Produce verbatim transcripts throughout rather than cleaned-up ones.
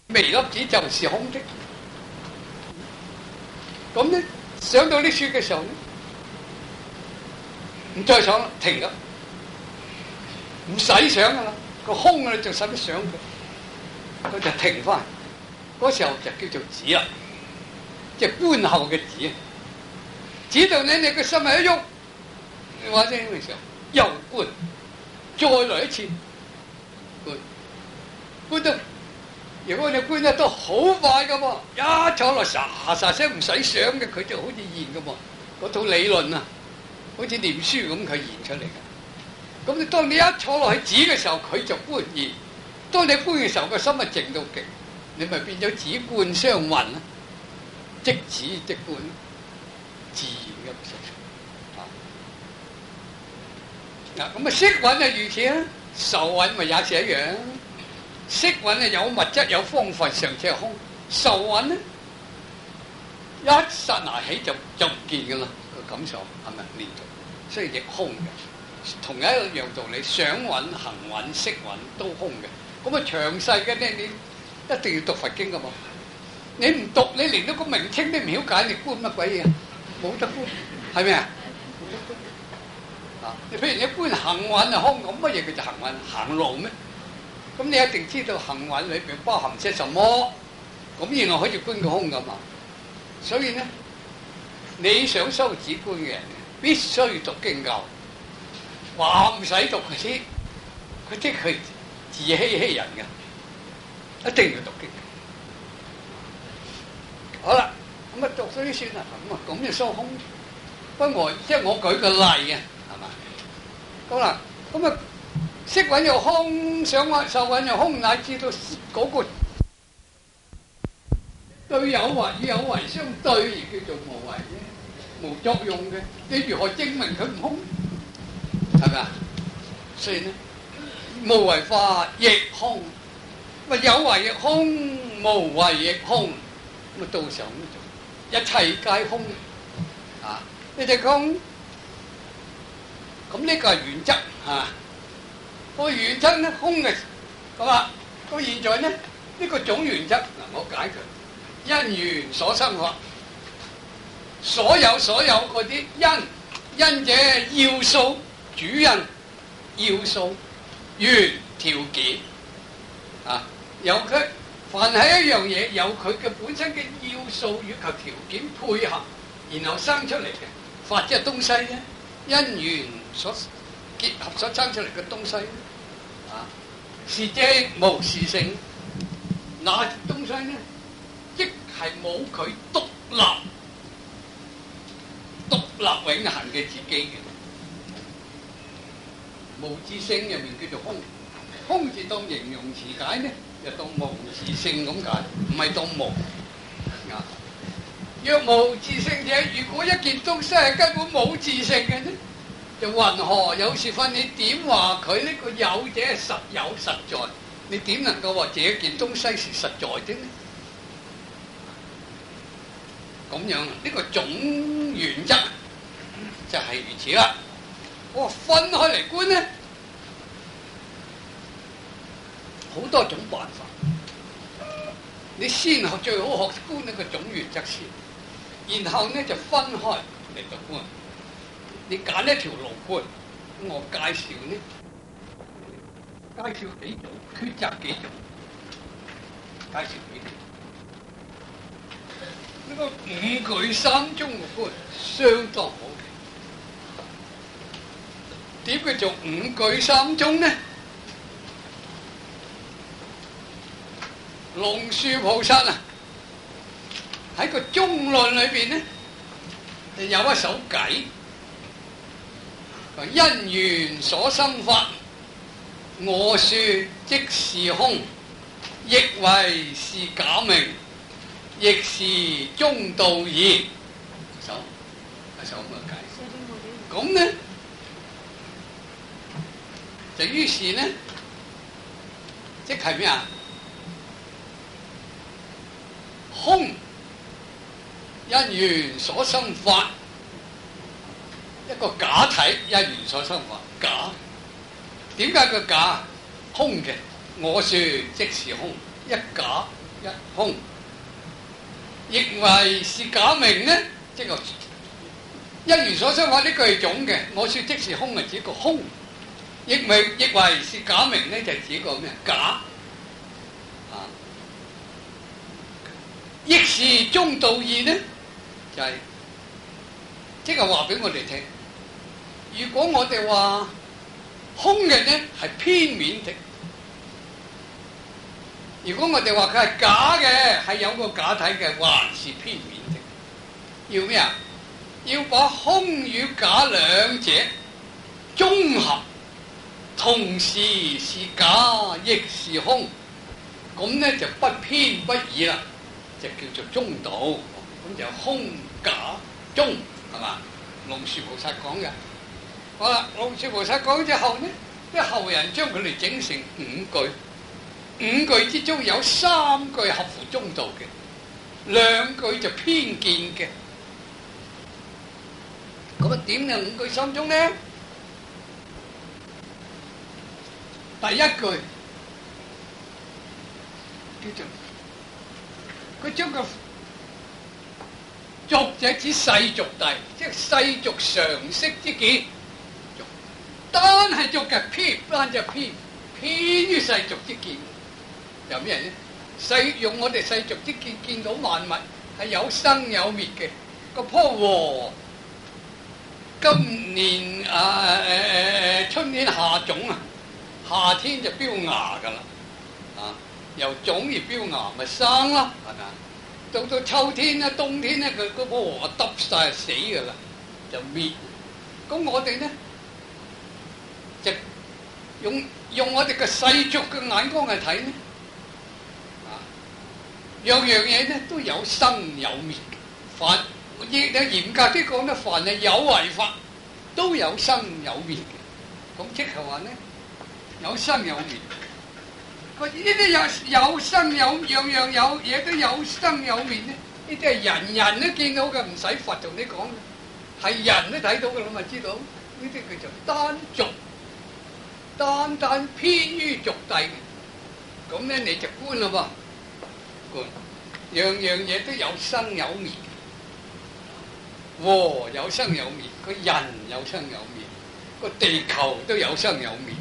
微粒子就是空的。咁咧上到啲雪嘅時候咧，唔再上啦，停啦，唔使上噶啦，個空咧就使乜上佢，佢就停翻。嗰時候就叫做止啦，即係觀後嘅止。止到你你個心係一喐，或者嘅時候又觀，再來一次觀，觀到。如果你觀得都好快噶喎，一坐落沙沙聲唔使想嘅，佢就好似現噶喎。嗰套理論啊，好似念書咁，佢現出嚟嘅。咁你當你一坐落去止嘅時候，佢就觀現；當你觀嘅時候，個心係靜到極，你咪變咗止觀相混啦，即止即觀，自然咁實。嗱，咁啊，色蘊係如此啊，受蘊咪也是一樣。色蘊係有物質有方法，尚且係空；受蘊咧，一剎那起就就唔見噶啦，個感受係咪連續？所以亦空嘅。同一樣道理，想蘊、行蘊、識蘊都空嘅。咁啊，詳細嘅咧，你一定要讀佛經噶嘛。你唔讀，你連到個名稱都唔曉解，你觀乜鬼嘢？冇得觀，係咪啊？冇得觀。啊，你譬如你觀行蘊係空，咁乜嘢叫做行蘊？行路咩？咁你一定知道行蘊裏邊包含些什麼，咁然後可以觀個空噶嘛。所以咧，你想修止觀嘅人，必須讀經教。話唔使讀佢知，佢即係自欺欺人嘅，一定要讀經。好啦，咁啊讀咗啲算啦，咁啊咁就修空。不過即係我舉個例啊，係嘛？好啦，咁啊。色蘊又空，想蘊受蘊又空，乃至到嗰個對有為與有為相對而叫做無為啫，無作用嘅。你如何證明佢唔空？係咪啊？所以咧，無為法亦空，咪有為亦空，無為亦空。咁啊，到時候咁做，一切皆空啊！呢隻空，咁呢個係原則啊。個原則咧空嘅，咁啊，到現在咧呢、這個總原則嗱，我解佢因緣所生法，所有所有嗰啲因因者要素主因要素緣條件啊，有佢凡係一樣嘢有佢嘅本身嘅要素與求條件配合，然後生出嚟嘅法即係東西咧，因緣所結合所生出嚟嘅東西。啊，是即無是性，那東西呢，即係冇佢獨立、獨立永恆嘅自己嘅。無自性入面叫做空，空字當形容詞解呢，就當無自性咁解，唔係當無。啊，若無自性者，如果一件東西係根本冇自性嘅呢？就云何有是分？你點話佢呢個有者係實有實在？你點能夠話這件東西是實在的呢？咁樣呢、這個總原則就係如此啦。我分開嚟觀呢，好多種辦法。你先學最好學觀呢個總原則先，然後呢就分開嚟到觀。你揀一條路觀，我介紹呢，介紹幾種，抉擇幾種，介紹幾種。呢、這個五舉三中嘅觀相當好。點叫做五舉三中呢？龍樹菩薩啊，喺個中論裏邊呢，就有一首偈。因緣所生法，我說即是空，亦為是假名，亦是中道義。首一首咁嘅偈。咁呢，就於是呢，即係咩啊？空因緣所生法。一個假體因緣所生法，假點解佢假？空嘅，我說即是空，一假一空，亦為是假名呢？即係一如所相法呢句係總嘅，我說即是空係指個空，亦為亦為是假名呢？就係指個咩？假啊！亦是中道義呢？就係即係話俾我哋聽，如果我哋話空嘅呢係片面的，如果我哋話佢係假嘅，係有個假體嘅，還是片面的。要咩啊？要把空與假兩者綜合，同時是假亦是空，咁呢就不偏不倚啦，就叫做中道。咁就空假中，係嘛？龍樹菩薩講嘅。好啦，龍樹菩薩講之後呢，啲後人將佢哋整成五句，五句之中有三句合乎中道嘅，兩句就偏見嘅。咁啊點嘅五句心中呢？第一句叫做佢將個俗者指世俗諦，即係世俗常識之見。單係俗嘅偏，單就偏偏於世俗之見。有咩人呢？世用我哋世俗之見見到萬物係有生有滅嘅。個棵禾今年啊誒誒春天下種啊，夏天就標芽噶啦，啊由種而標芽咪生啦，係咪啊？到到秋天咧、冬天咧，佢嗰棵禾耷曬死噶啦，就滅。咁我哋咧就用用我哋嘅世俗嘅眼光去睇咧，啊樣樣嘢咧都有生有滅，凡亦有嚴格啲講咧，凡係有為法都有生有滅嘅。咁即係話咧，有生有滅。呢啲有有生有樣樣有嘢都有生有滅咧，呢啲係人人都見到嘅，唔使佛同你講嘅，係人都睇到嘅，你咪知道。呢啲叫做單俗，單單偏於俗諦嘅。咁咧你就觀啦噃，觀樣樣嘢都有生有滅，禾有生有滅，個人有生有滅，個地球都有生有滅。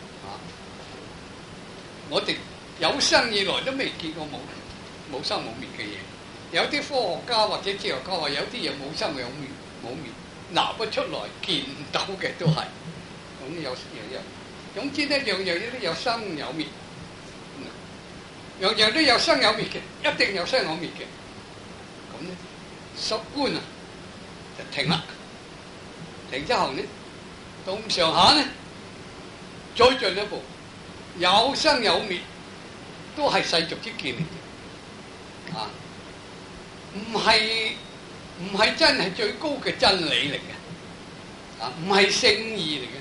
我哋有生以來都未見過冇冇生冇滅嘅嘢，有啲科學家或者哲學家話有啲嘢冇生有滅冇滅，拿不出來見唔到嘅都係，咁有樣樣，總之咧樣樣嘢都有生有滅，樣樣都有生有滅嘅，一定有生有滅嘅，咁咧十觀啊就停啦，停之後咧到咁上下咧再進一步。有生有滅都係世俗之見嚟嘅，啊，唔係唔係真係最高嘅真理嚟嘅，啊，唔係聖義嚟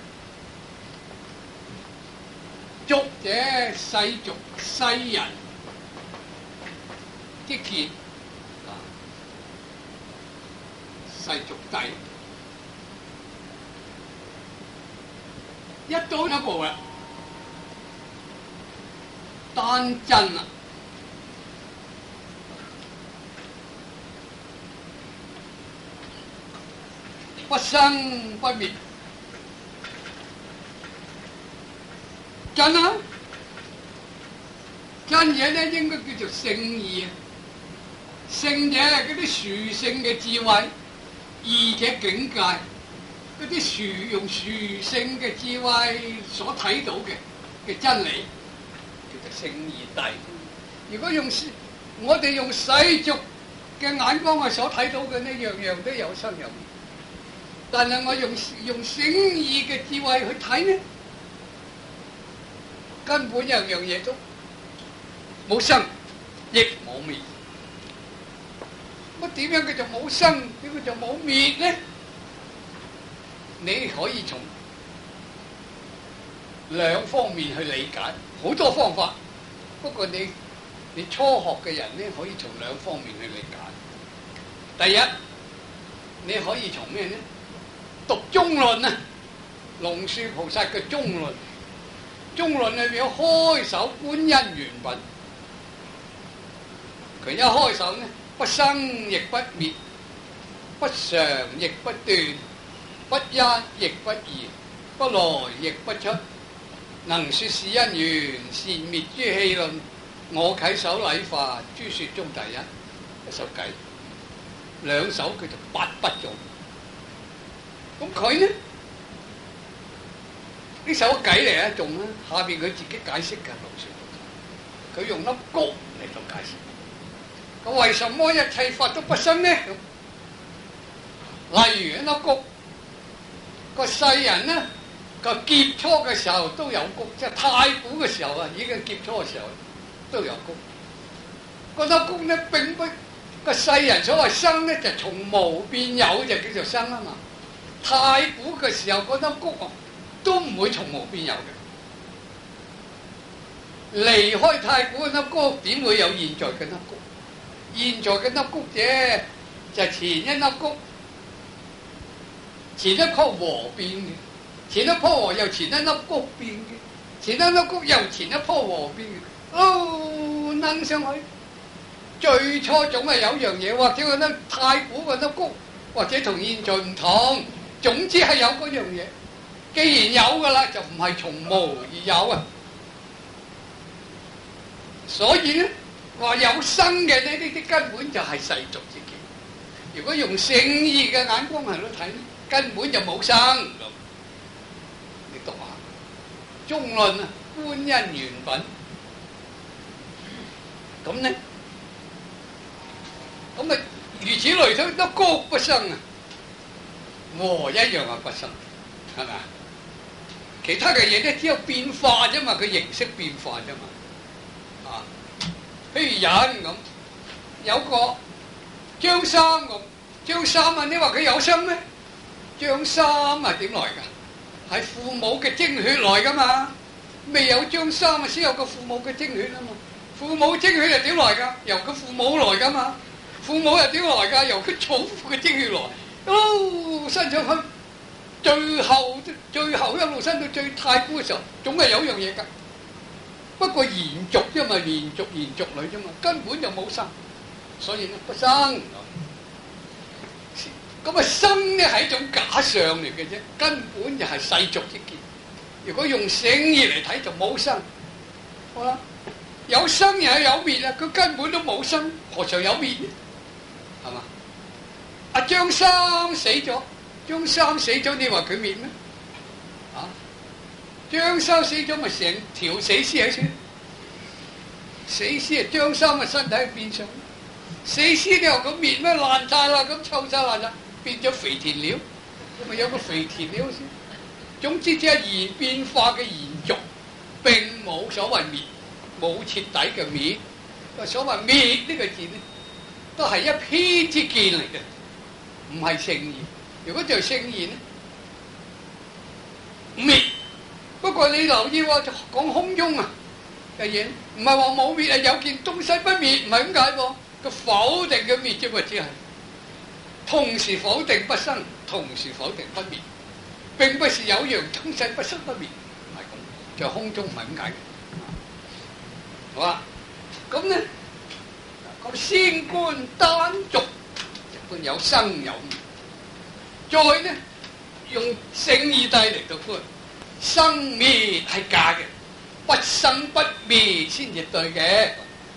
嘅，俗者世俗世人之見，啊，世俗諦，一刀一步啦。單真啊！不生不滅，真啊！真嘢咧應該叫做聖義啊！聖者係嗰啲殊勝嘅智慧，義者境界，嗰啲殊用殊勝嘅智慧所睇到嘅嘅真理。聖義諦，如果用我哋用世俗嘅眼光去所睇到嘅呢，樣樣都有生有滅。但係我用用聖義嘅智慧去睇呢，根本樣樣嘢都冇生，亦冇滅。咁點樣叫做冇生？點叫做冇滅呢？你可以從兩方面去理解，好多方法。不過你你初學嘅人咧，可以從兩方面去理解。第一，你可以從咩咧？讀中論啊，龍樹菩薩嘅中論，中論裏面有開首觀因緣品， 佢一開手呢，不生亦不滅，不常亦不斷，不一亦不二，不來亦不出，能說是因緣，善滅諸戲論。我稽首禮化，諸說中第一。一首偈，兩首叫做八不種。咁佢呢？呢首偈嚟一種啦，下邊佢自己解釋嘅老師，佢用粒谷嚟做解釋。咁為什麼一切法都不生呢？例如一粒谷，個世人呢個劫初嘅時候都有谷，即係太古嘅時候啊，已經劫初嘅時候都有谷。嗰粒谷呢並不個世人所謂生呢，就從無變有就叫做生啊嘛。太古嘅時候嗰粒谷啊，都唔會從無變有嘅。離開太古嗰粒谷，點會有現在嘅粒谷？現在嘅粒谷啫，就係前一粒谷，前一棵禾變嘅，前一棵禾又前一粒谷變嘅，前一粒谷又前一棵禾變嘅，哦，掹上去。最初總係有樣嘢，或者嗰粒太古嗰粒谷，或者同現在唔同，總之係有嗰樣嘢。既然有噶啦，就唔係從無而有啊。所以咧，話有生嘅呢，呢啲根本就係世俗之見。如果用聖義嘅眼光嚟到睇，根本就冇生。你讀下《中論》啊，《觀因緣品》咁呢？咁啊，如此類推，都谷不生啊，禾一樣係不生，係咪啊？其他嘅嘢咧，只有變化啫嘛，佢形式變化啫嘛。啊，譬如人咁，有個張三咁，張三啊，你話佢有生咩？張三啊點來㗎？係父母嘅精血來㗎嘛，未有張三啊，先有個父母嘅精血啊嘛。父母精血係點來㗎？由佢父母來㗎嘛。父母又點來㗎？由佢祖父嘅精血來，哦，伸上去，最後最後一路伸到最太古嘅時候，總係有樣嘢㗎。不過延續啫嘛，延續延續嚟啫嘛，根本就冇生，所以咧不生。咁啊生咧係一種假象嚟嘅啫，根本就係世俗之見。如果用聖義嚟睇就冇生，好啦，有生又有滅啊，佢根本都冇生，何嘗有滅？係嘛？阿張三死咗，張三死咗，你話佢滅咩？啊？張三死咗咪成條死屍喺處？死屍啊，張三嘅身體變上，死屍你話佢滅咩？爛晒啦，咁臭晒爛晒，變咗肥田料，咪有個肥田料先。總之只係延變化嘅延續，並冇所謂滅，冇徹底嘅滅。所謂滅呢個字咧，都係一偏之見嚟嘅，唔係聖義。如果就係聖義咧，滅。不過你留意喎，講空中啊嘅嘢，唔係話冇滅啊，有件東西不滅，唔係咁解噃。個否定嘅滅啫嘛，只係同時否定不生，同時否定不滅，並不是有樣東西不生不滅，唔係咁。就空中唔係咁解嘅。好啦，咁咧。咁先觀單續，一般有生有滅。再呢，用聖義諦嚟到觀，生滅係假嘅，不生不滅先至對嘅。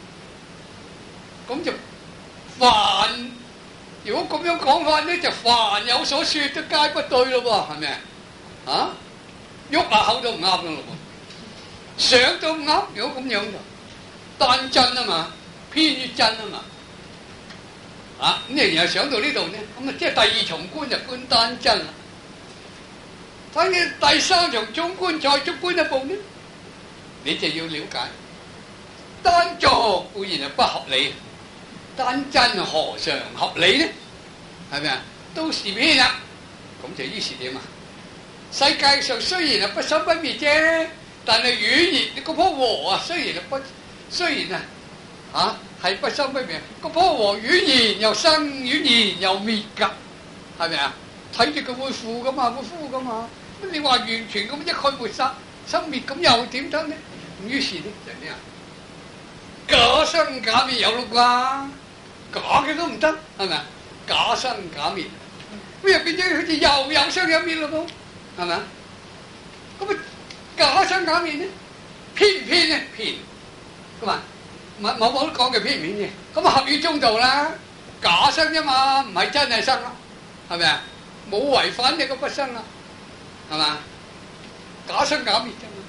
咁就凡如果咁樣講法咧，就凡有所說都皆不對咯喎，係咪啊？啊，喐下口都唔啱噶咯喎，想都唔啱。如果咁樣就單真啊嘛。偏於真啊嘛，啊咁然後想到呢度呢，咁啊即係第二重觀就觀單真啦。反正第三重中觀再中觀一步呢，你就要了解單續固然係不合理，單真何嘗合理呢？係咪啊？都是偏啦，咁就於是點啊？世界上雖然係不生不滅啫，但係語言你嗰棵禾啊，雖然係不雖然啊。啊，係不生不滅，個棵禾語言又生，語言又滅㗎，係咪啊？睇住佢會腐㗎嘛，會枯㗎嘛。咁你話完全咁一概抹殺生滅，咁又點得呢？咁於是咧就咩啊？ 假生假滅有啦啩？假嘅都唔得，係咪啊？假生假滅，咁又變咗好似又有生有滅咯噃，係咪啊？咁啊假生假滅咧，偏唔偏咧？偏，咁啊冇冇冇得講嘅偏唔偏嘅，咁啊合於中道啦，假生啫嘛，唔係真係生啦，係咪啊？冇違反你個不生啦，係嘛？假生假滅啫嘛，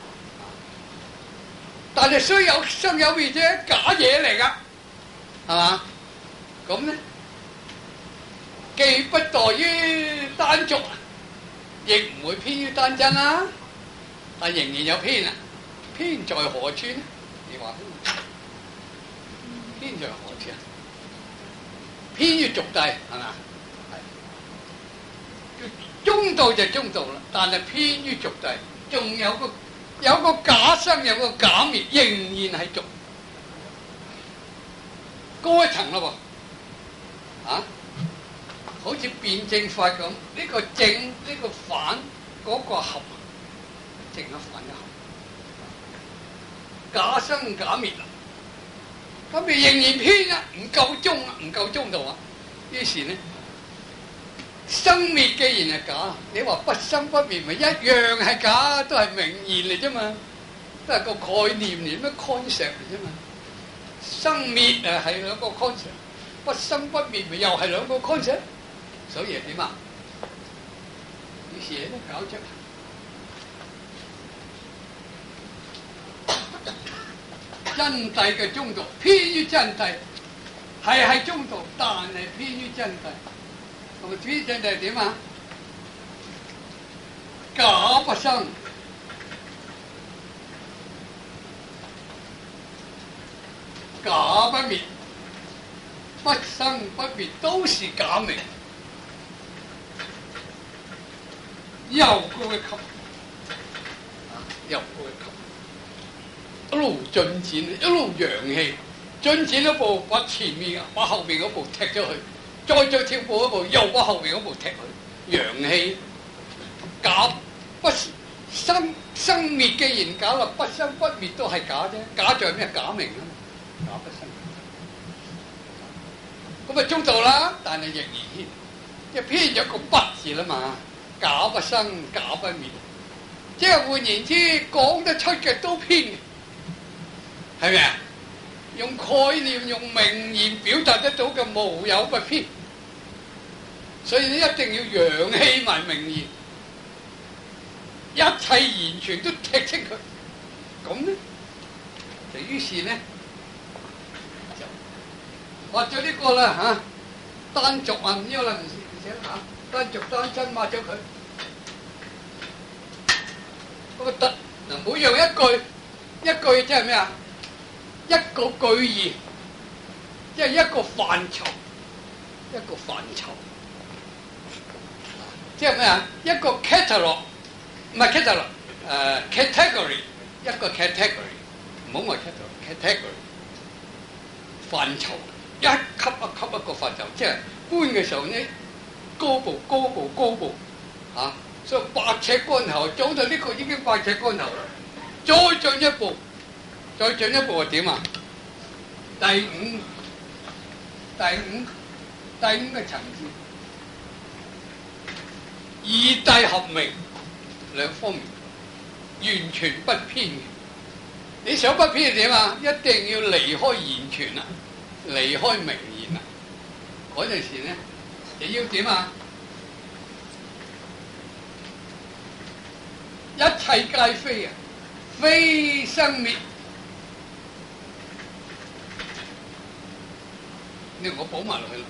但係雖有生有滅啫，假嘢嚟噶，係嘛？咁咧，既不墮於單俗，亦唔會偏於單真啦。但仍然有偏啊，偏在何處呢？你話偏在何處啊？偏於俗諦係嘛？中道就中道啦，但係偏於俗諦，仲有個有個假生，有個假滅，仍然係俗，高一層咯喎，啊，好似辯證法咁，呢個正呢個反，嗰個合，正一反一合，假生假滅啦，咁你仍然偏啊，唔夠中啊，唔夠中道啊，於是呢。生滅既然係假，你話不生不滅咪一樣係假，都係名言嚟啫嘛，都係個概念嚟，咩 concept 嚟啫嘛。生滅誒係兩個 concept， 不生不滅咪又係兩個 concept， 所以係點啊？於是都搞出真諦嘅中道，偏於真諦，係係中道，但係偏於真諦。同埋偏真係點啊？假不生，假不滅，不生不滅都是假名。又高一級，又高一級，一路進展，一路揚氣，進展一步，把前面、把後面嗰步踢咗去。再再跳步一步，又把後面嗰步踢佢，陽氣假不生生滅，既然假啦，不生不滅都係假啫。假在咩？假名啊嘛，假不生。咁啊中道啦，但係仍然偏，即係偏咗個不字啦嘛。假不生，假不滅，即係換言之，講得出嘅都偏嘅，係咪啊？用概念、用名言表達得到嘅無有不偏，所以你一定要揚棄埋名言，一切言傳都踢清佢。咁咧，就於是咧就畫咗呢個啦嚇，單俗啊唔要啦，唔寫嚇，單俗單真畫咗佢。嗰個得嗱，每樣一句一句即係咩啊？一個句義，即係一個範疇，一個範疇，即係咩啊？一個 catalog， 唔係 catalog， 誒 category， 一個 category， 唔好話 catalog，category， 範疇，一級一級一個範疇，即係搬嘅時候呢，高步高步高步，啊，所以百尺竿頭，早到呢個已經百尺竿頭啦，再進一步。再進一步係點啊？第五、第五、第五嘅層次，以諦合名兩方面，完全不偏嘅。你想不偏係點啊？一定要離開言傳啦，離開名言啦。嗰陣時咧，你要點啊？一切皆非啊，非生滅。你我補埋落去啦，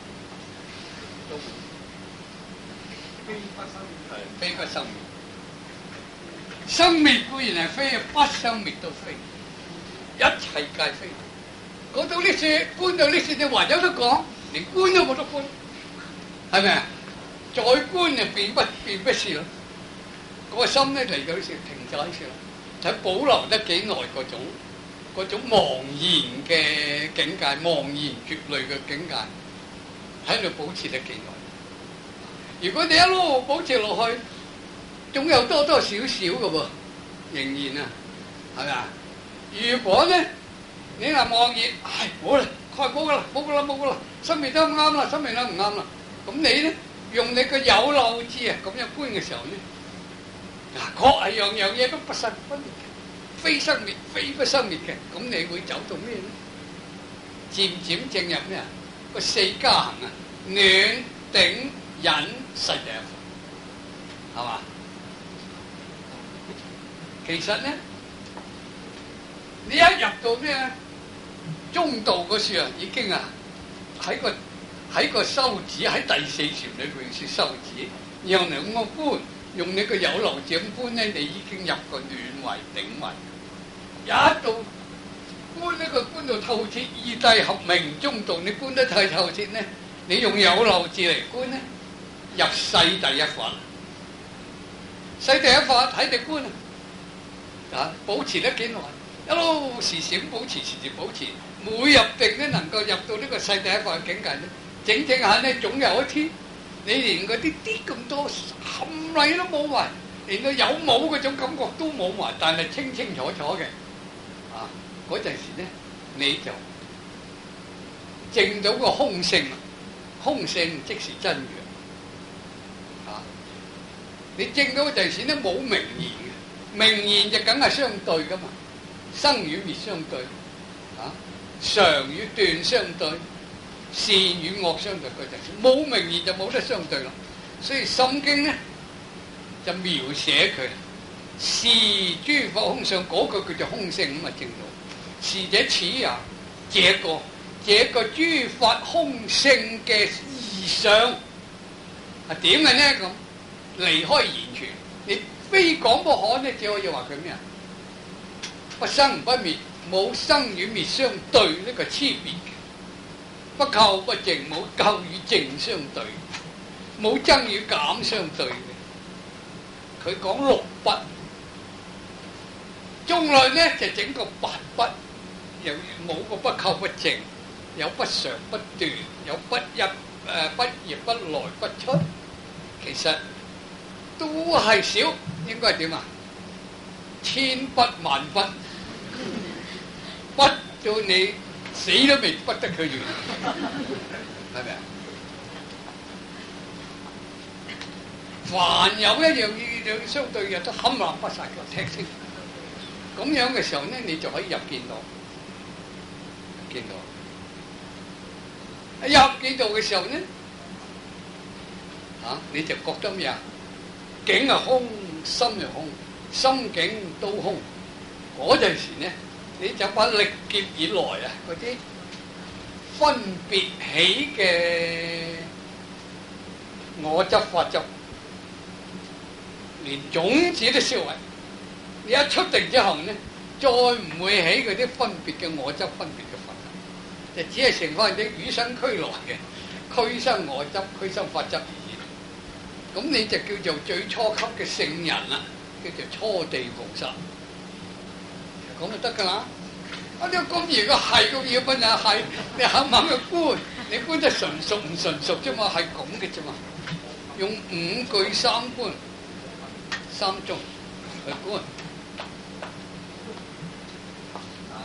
非不生滅，係非不生滅。生滅固然係非，不生滅都非，一切皆非。講到呢處，觀到呢處，你還有得講，連觀都冇得觀，係咪啊？再觀就變不變不是咯。嗰個心咧嚟到呢處停咗喺處啦，睇保留得幾耐嗰種。嗰種茫然嘅境界，茫然絕類嘅境界，喺度保持得幾耐？如果你一路保持落去，總有多多少少嘅噃，仍然啊，係咪啊？如果咧你話望熱，唉冇啦，開冇噶啦，冇噶啦，冇噶啦，生命都唔啱啦，生命都唔啱啦。咁你咧用你個有漏智啊，咁樣觀嘅時候咧，嗱確係樣樣嘢都不生不滅，非生滅非不生滅嘅。咁你會走到咩咧？漸漸進入咩啊？個四加行啊，暖頂忍世第一法，係嘛？其實咧，你一入到咩中道嗰處啊，已經啊喺個喺個修止喺第四禪裏邊說修止，讓你咁個觀，用你個有漏智咁觀咧，你已經入個暖位頂位，一到觀呢個觀到透徹，二諦合明中道，你觀得太透徹咧，你用有漏智嚟觀咧，入世第一法，世第一法喺你觀啊，保持得幾耐？一路時時咁保持，時時保持，每入定咧能夠入到呢個世第一法嘅境界咧，整整下咧，總有一天你連嗰啲啲咁多冚唥都冇埋，連個有冇嗰種感覺都冇埋，但係清清楚楚嘅啊！嗰陣時咧，你就證到個空性，空性即是真如啊！你證到嗰陣時咧，冇名言嘅，名言就梗係相對噶嘛。生與滅相對，啊，常與斷相對，善與惡相對，嗰陣時冇名言就冇得相對啦。所以《心經》咧就描寫佢是諸法空相，嗰個叫做空性咁啊，正道。是者此也，這個這個諸法空性嘅異相係點嘅呢？咁離開言傳，你非講不可咧，只可以話佢咩啊？不生不滅，冇生與滅相對呢個差別嘅；不垢不淨，冇垢與淨相對，冇增與減相對嘅。佢講六不，中內咧就整個八不，又冇個不垢不淨，有不常不斷，有不入誒不入不來不出，其實都係少，應該係點啊？千不萬不。不到你死都未不得佢完，係咪啊？凡有一樣嘢相對嘅都冚唪唥不晒個踢清，咁樣嘅時候咧，你就可以入見道。見道，一入見道嘅時候咧，啊，你就覺得咩啊？境係空，心係空，心境都空。嗰陣時咧。你就把歷劫以來啊，嗰啲分別起嘅我執法執，連種子都燒毀。你一出定之後咧，再唔會起嗰啲分別嘅我執、分別嘅法執，就只係剩翻啲與生俱來嘅俱生我執、俱生法執而已。咁你就叫做最初級嘅聖人啦，叫做初地菩薩。咁就得噶啦！啊，呢個咁易個係咁易嘅嘢係，你肯唔肯去觀？你觀得純熟唔純熟啫嘛，係咁嘅啫嘛。用五句三觀、三宗去觀。啊！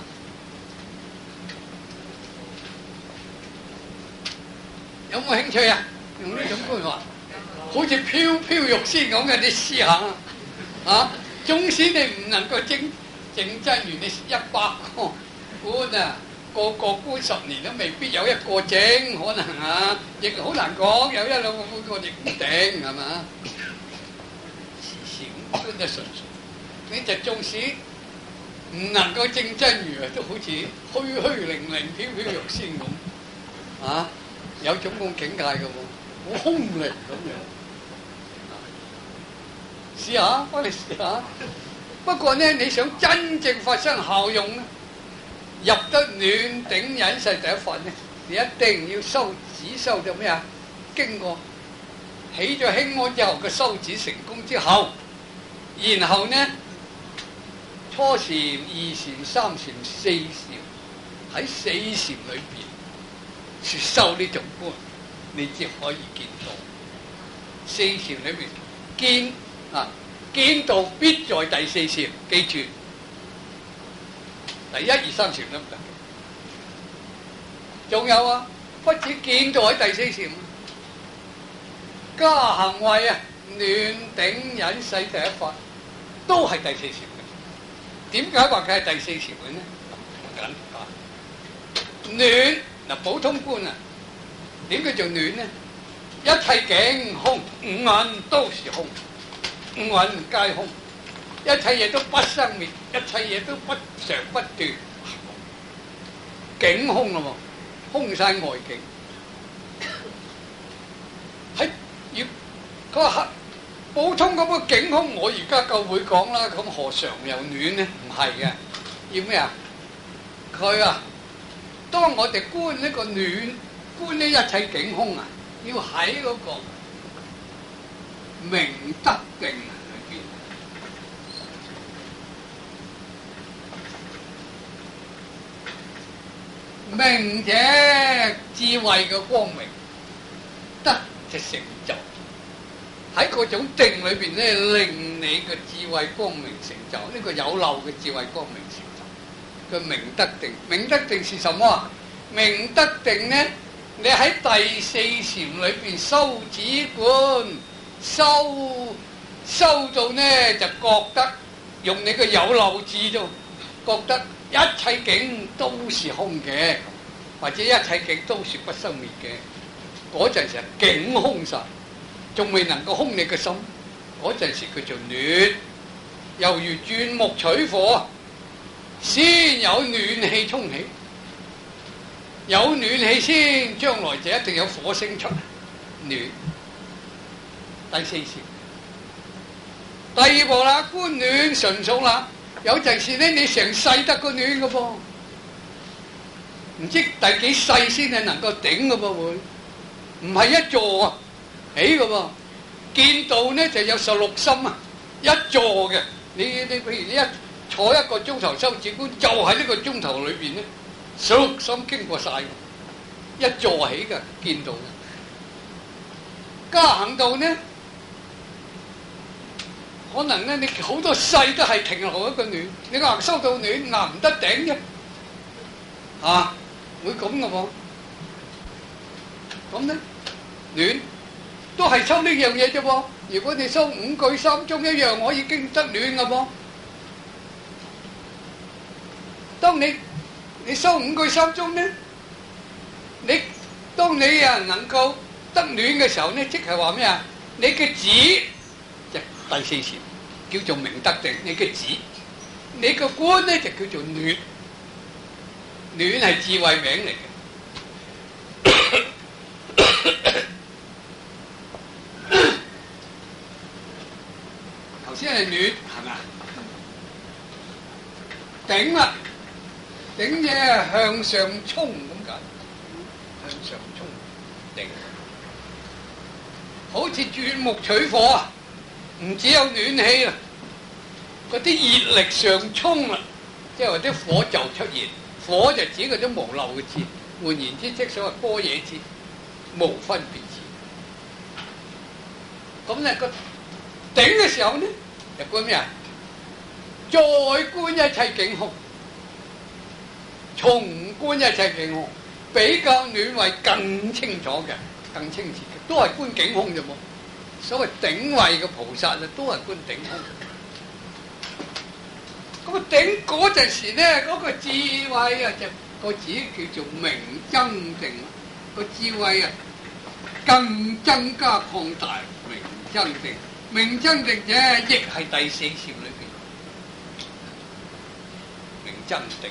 有冇興趣啊？用呢種觀法，好似飄飄欲仙咁嘅，你試下啊！縱使你唔能夠證證真如，你一百個觀啊，個個觀十年都未必有一個整，可能啊，亦好難講，有一兩個觀我哋唔定，係嘛？時時咁觀得純熟，你就縱使唔能夠證真如啊，都好似虛虛靈靈、飄飄欲仙咁啊，有種種境界嘅喎，好空靈咁樣。試下，幫你試下。不過咧，你想真正發生效用咧，入得暖頂忍世第一法咧，你一定要修止修到咩啊？經過起咗輕安之後嘅修止成功之後，然後呢，初禪、二禪、三禪、四禪，喺四禪裏邊說修呢種觀，你只可以見到四禪裏邊見啊。見道必在第四禪，記住。第第一二三禪都唔得。仲有啊，不止見到喺第四禪，加行位啊，暖頂忍世第一法都係第四禪嘅。點解話佢係第四禪嘅呢？咁緊啊！暖嗱，普通觀啊，點叫做暖呢？一切境空，五蘊都是空，五蘊皆空，一切嘢都不生滅，一切嘢都不常不斷，境空啊嘛，空晒外境。喺要佢話普通咁個境空，我而家夠會講啦。咁何嘗又暖呢？唔係嘅，要咩啊？佢啊，當我哋觀呢個暖，觀呢一切境空啊，要喺嗰個明德定裏邊。明者智慧嘅光明，德就成就。喺嗰種定裏邊咧，令你嘅智慧光明成就。呢、這個有漏嘅智慧光明成就，佢明德定。明德定是什麼啊？明德定呢，你喺第四禪裏邊修止觀，修修到呢就覺得用你嘅有漏智就覺得一切境都是空嘅，或者一切境都是不生滅嘅。嗰陣時境空晒，仲未能夠空你嘅心，嗰陣時佢就暖，猶如鑽木取火，先有暖氣衝起，有暖氣先，將來就一定有火星出暖。第四禪，第二步啦，觀暖純熟啦。有陣時咧，你成世得個暖嘅噃，唔知第幾世先係能夠頂嘅噃會，唔係一座啊起嘅噃。見道呢就有十六心啊，一座嘅。你你譬如你一坐一個鐘頭修止觀，就喺呢個鐘頭裏邊咧，十六心經過晒，一座起嘅見道嘅。加行道呢，可能咧你好多世都係停留一個暖，你硬修到暖，硬唔得頂嘅，啊，會咁嘅喎。咁咧暖都係修呢樣嘢啫噃。如果你修五句三中一樣，可以經得暖嘅噃。當你你修五句三中咧，你當你啊能夠得暖嘅時候咧，即係話咩啊？你嘅止就第四禪叫做明德定，你嘅止，你個觀咧就叫做暖，暖係智慧名嚟嘅。頭先係暖係咪啊？頂啦，頂嘢向上衝咁解，向上衝頂，好似鑽木取火啊！唔只有暖氣啦，嗰啲熱力上衝啦，即係話啲火就出現，火就指嗰啲無漏嘅智，換言之，即所謂般若智，無分別智。咁咧個頂嘅時候呢，就觀咩啊？再觀一切境空，重觀一切境空，比較暖位更清楚嘅，更清澈嘅，都係觀境空啫噃。所謂頂位嘅菩薩啊，都係觀頂空。咁啊頂嗰陣時咧，嗰個智慧啊，就個字叫做明增定，個智慧啊更增加擴大，明增定。明增定者，亦係第四禪裏邊明增定。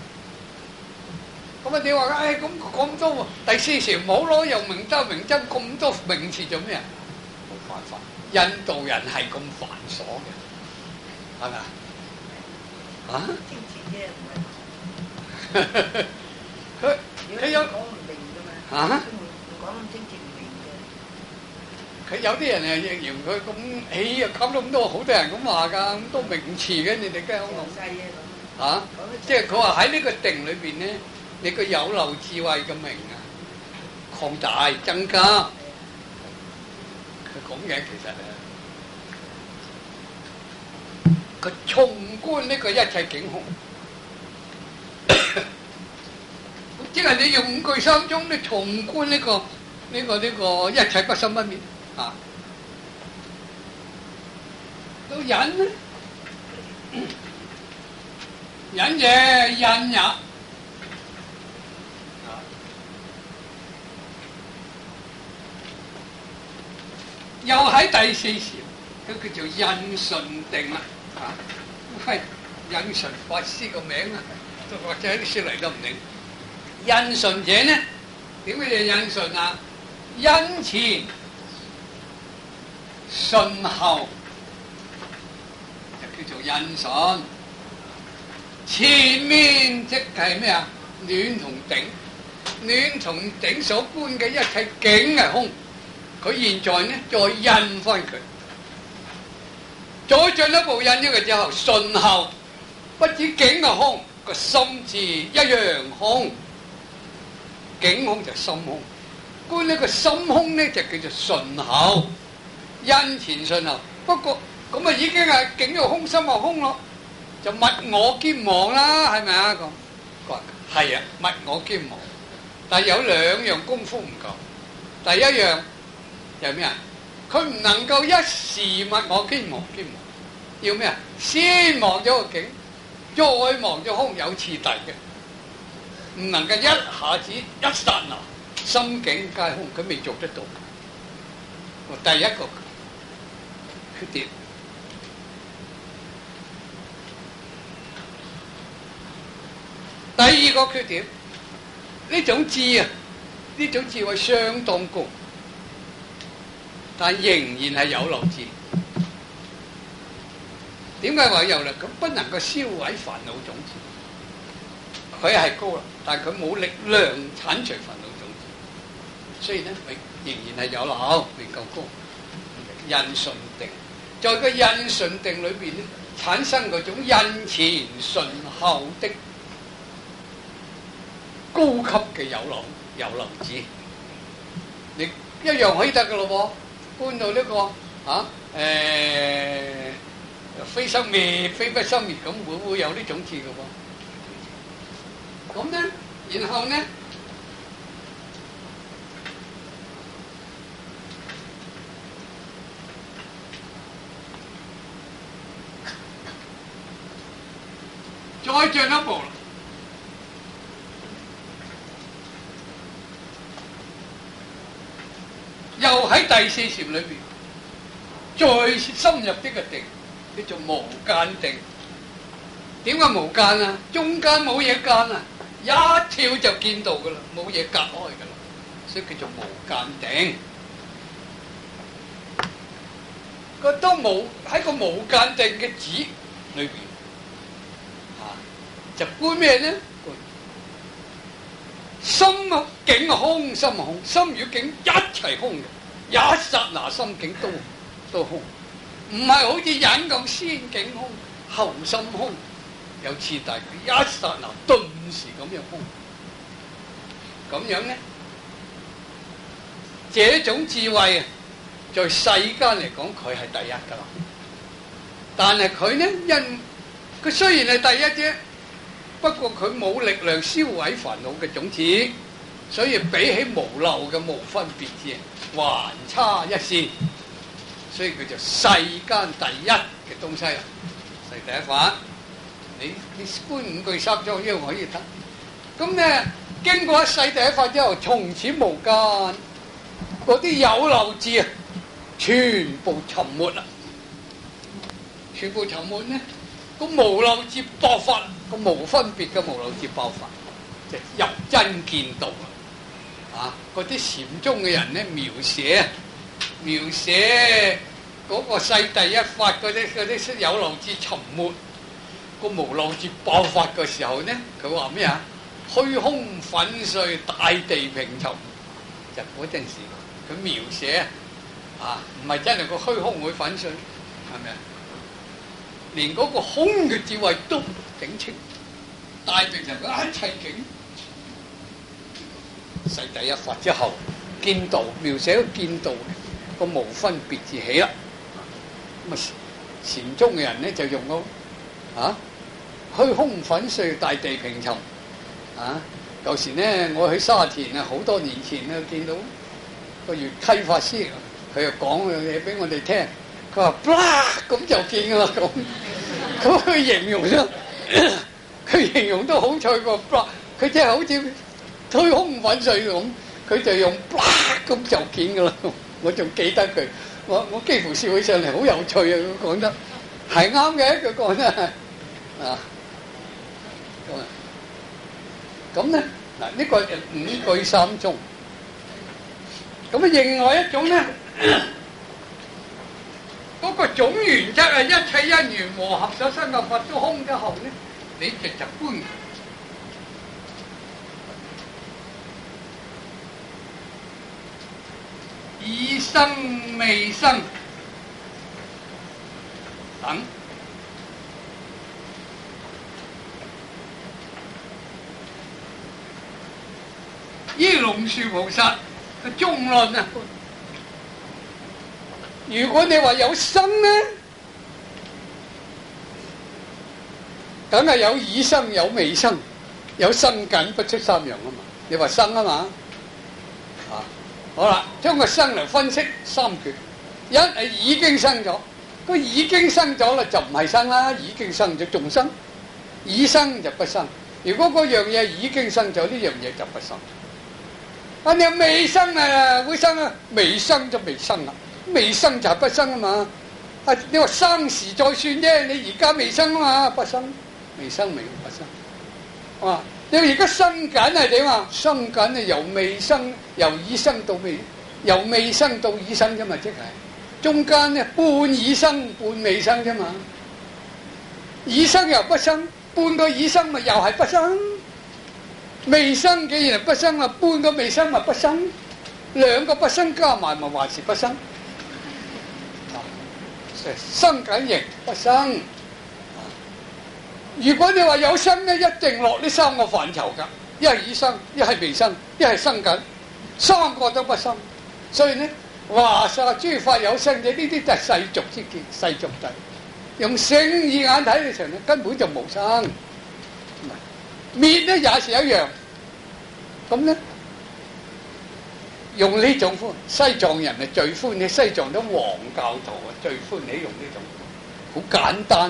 咁啊，你話唉咁咁多第四禪唔好咯，又明德明增咁多名詞做咩啊？冇辦法，印度人係咁繁瑣嘅，係咪啊？啊？精緻啫，唔係佢佢有講唔明㗎嘛？啊？講咁精緻唔明嘅。佢有啲人係形容佢咁，哎呀講到咁多，好多人咁話㗎，咁多名詞嘅，你哋梗係好諗。啊？即係佢話喺呢個定裏邊咧，你個有漏智慧嘅明啊，擴大增加。佢講嘅其實啊，佢重觀呢個一切境空， 個你用五句三中咧，重觀呢、這個呢、這個呢、這個一切不生不滅啊。到忍咧，忍者忍也，啊，又喺第四禪，佢叫做印順定啦，啊，係印順法師個名啊，或者啲書嚟都唔定。印順者呢，點解叫印順啊？因前順後就叫做印順。前面即係咩啊？暖同頂，暖同頂所觀嘅一切境係空，佢現在呢再印翻佢，再進一步印咗佢之後，順後不止境係空，個心字一樣空。境空就心空，觀呢個心空呢就叫做順後，因前順後。不過咁啊已經係境又空，心又空咯，就物我兼忘啦，係咪啊？咁佢話係啊，物我兼忘，但係有兩樣功夫唔夠。第一樣就係咩啊？佢唔能夠一時物我兼忘兼忘，要咩啊？先忘咗個境，再忘咗空，有次第嘅。唔能夠一下子一剎那心境皆空，佢未做得到。第一個缺點，第二個缺點，呢種智啊，呢種智慧相當高，但仍然係有漏智。點解話有漏？咁不能夠銷毀煩惱種子。佢係高啦，但係佢冇力量剷除煩惱種子，所以咧佢仍然係有漏，未夠高。印順定，在個印順定裏邊咧，產生嗰種印前順後的高級嘅有漏有漏子，你一樣可以得噶咯喎，搬到呢、這個啊誒、呃、非生滅非不生滅咁，會會有呢種字噶喎。咁咧，然後咧，再進一步啦，又喺第四禪裏邊，再深入啲嘅定，叫做無間定。點解無間啊？中間冇嘢間啊！一跳就見到噶啦，冇嘢隔開噶啦，所以叫做無間定。個都冇喺個無間定嘅指裏邊，啊，就觀咩呢？心啊境啊空，心啊空，心與境一齊空嘅，一剎那心境都都空，唔係好似忍咁先境空，後心空。有次第，一剎那頓時咁樣空，咁樣呢？這種智慧啊，在世間嚟講，佢係第一噶啦。但係佢呢，因佢雖然係第一啫，不過佢冇力量銷毀煩惱嘅種子，所以比起無漏嘅無分別智，還差一線。所以佢就世間第一嘅東西啦，世第一法。你你觀五句三章一樣可以得，咁咧經過一世第一法之後，從此無間嗰啲有漏智啊，全部沉沒啦，全部沉沒咧，個無漏智爆發，個無分別嘅無漏智爆發，就入真見道啊！嗰啲禪宗嘅人咧描寫描寫嗰個世第一法嗰啲嗰啲有漏智沉沒。個無漏智爆發嘅時候呢，佢話咩啊？虛空粉碎，大地平沉。就嗰陣時，佢描寫啊，唔係真係個虛空會粉碎，係咪啊？連嗰個空嘅智慧都整清，大地就一切境。世第一法之後，見道描寫個見道個無分別智起啦。咁啊，禪宗嘅人呢，就用到啊，虛空粉碎，大地平沉，啊， 舊時咧，我喺沙田啊，好多年前啊，見到個粵溪法師，佢又講樣嘢俾我哋聽。佢話啦咁就見㗎啦咁，咁佢形容咗，佢形容都好彩過啦，佢真係好似推空粉碎咁，佢就用啦咁就見㗎啦。我仲記得佢，我我幾乎笑起上嚟好有趣啊！佢講得係啱嘅，佢講得啊咁啊。咁咧嗱，呢個就五句三宗。咁啊，另外一種咧，嗰個總原則係一切因緣和合所生嘅法都空之後咧，你就就觀已生未生等。依龍樹菩薩嘅中論啊，如果你話有生咧，梗係有已生有未生，有生緊不出三樣啊嘛。你話生啊嘛，啊好啦，將個生嚟分析三缺，一係已經生咗，個已經生咗啦就唔係生啦，已經生咗仲生，已生就不生。如果嗰樣嘢已經生咗，呢樣嘢就不生。啊！你未生啊，會生啊？未生就未生啦，未生就係不生啊嘛。啊！你話生時再算啫，你而家未生啊嘛，不生，未生未不生。啊！你而家生緊係點啊？生緊啊，由未生，由已生到未，由未生到已生啫嘛，即係中間咧半已生半未生啫嘛。已生又不生，半個已生咪又係不生。未生既然係不生啦，半個未生咪不生，兩個不生加埋咪還是不生。生緊亦不生。如果你話有生咧，一定落呢三個範疇㗎，一係已生，一係未生，一係生緊，三個都不生。所以咧，話晒諸法有生者，呢啲就係世俗之見，世俗諦。用聖義眼睇嘅時候咧，根本就無生。滅咧也是一樣，咁咧用呢種歡，西藏人係最歡喜，西藏啲黃教徒啊最歡喜用呢種，好簡單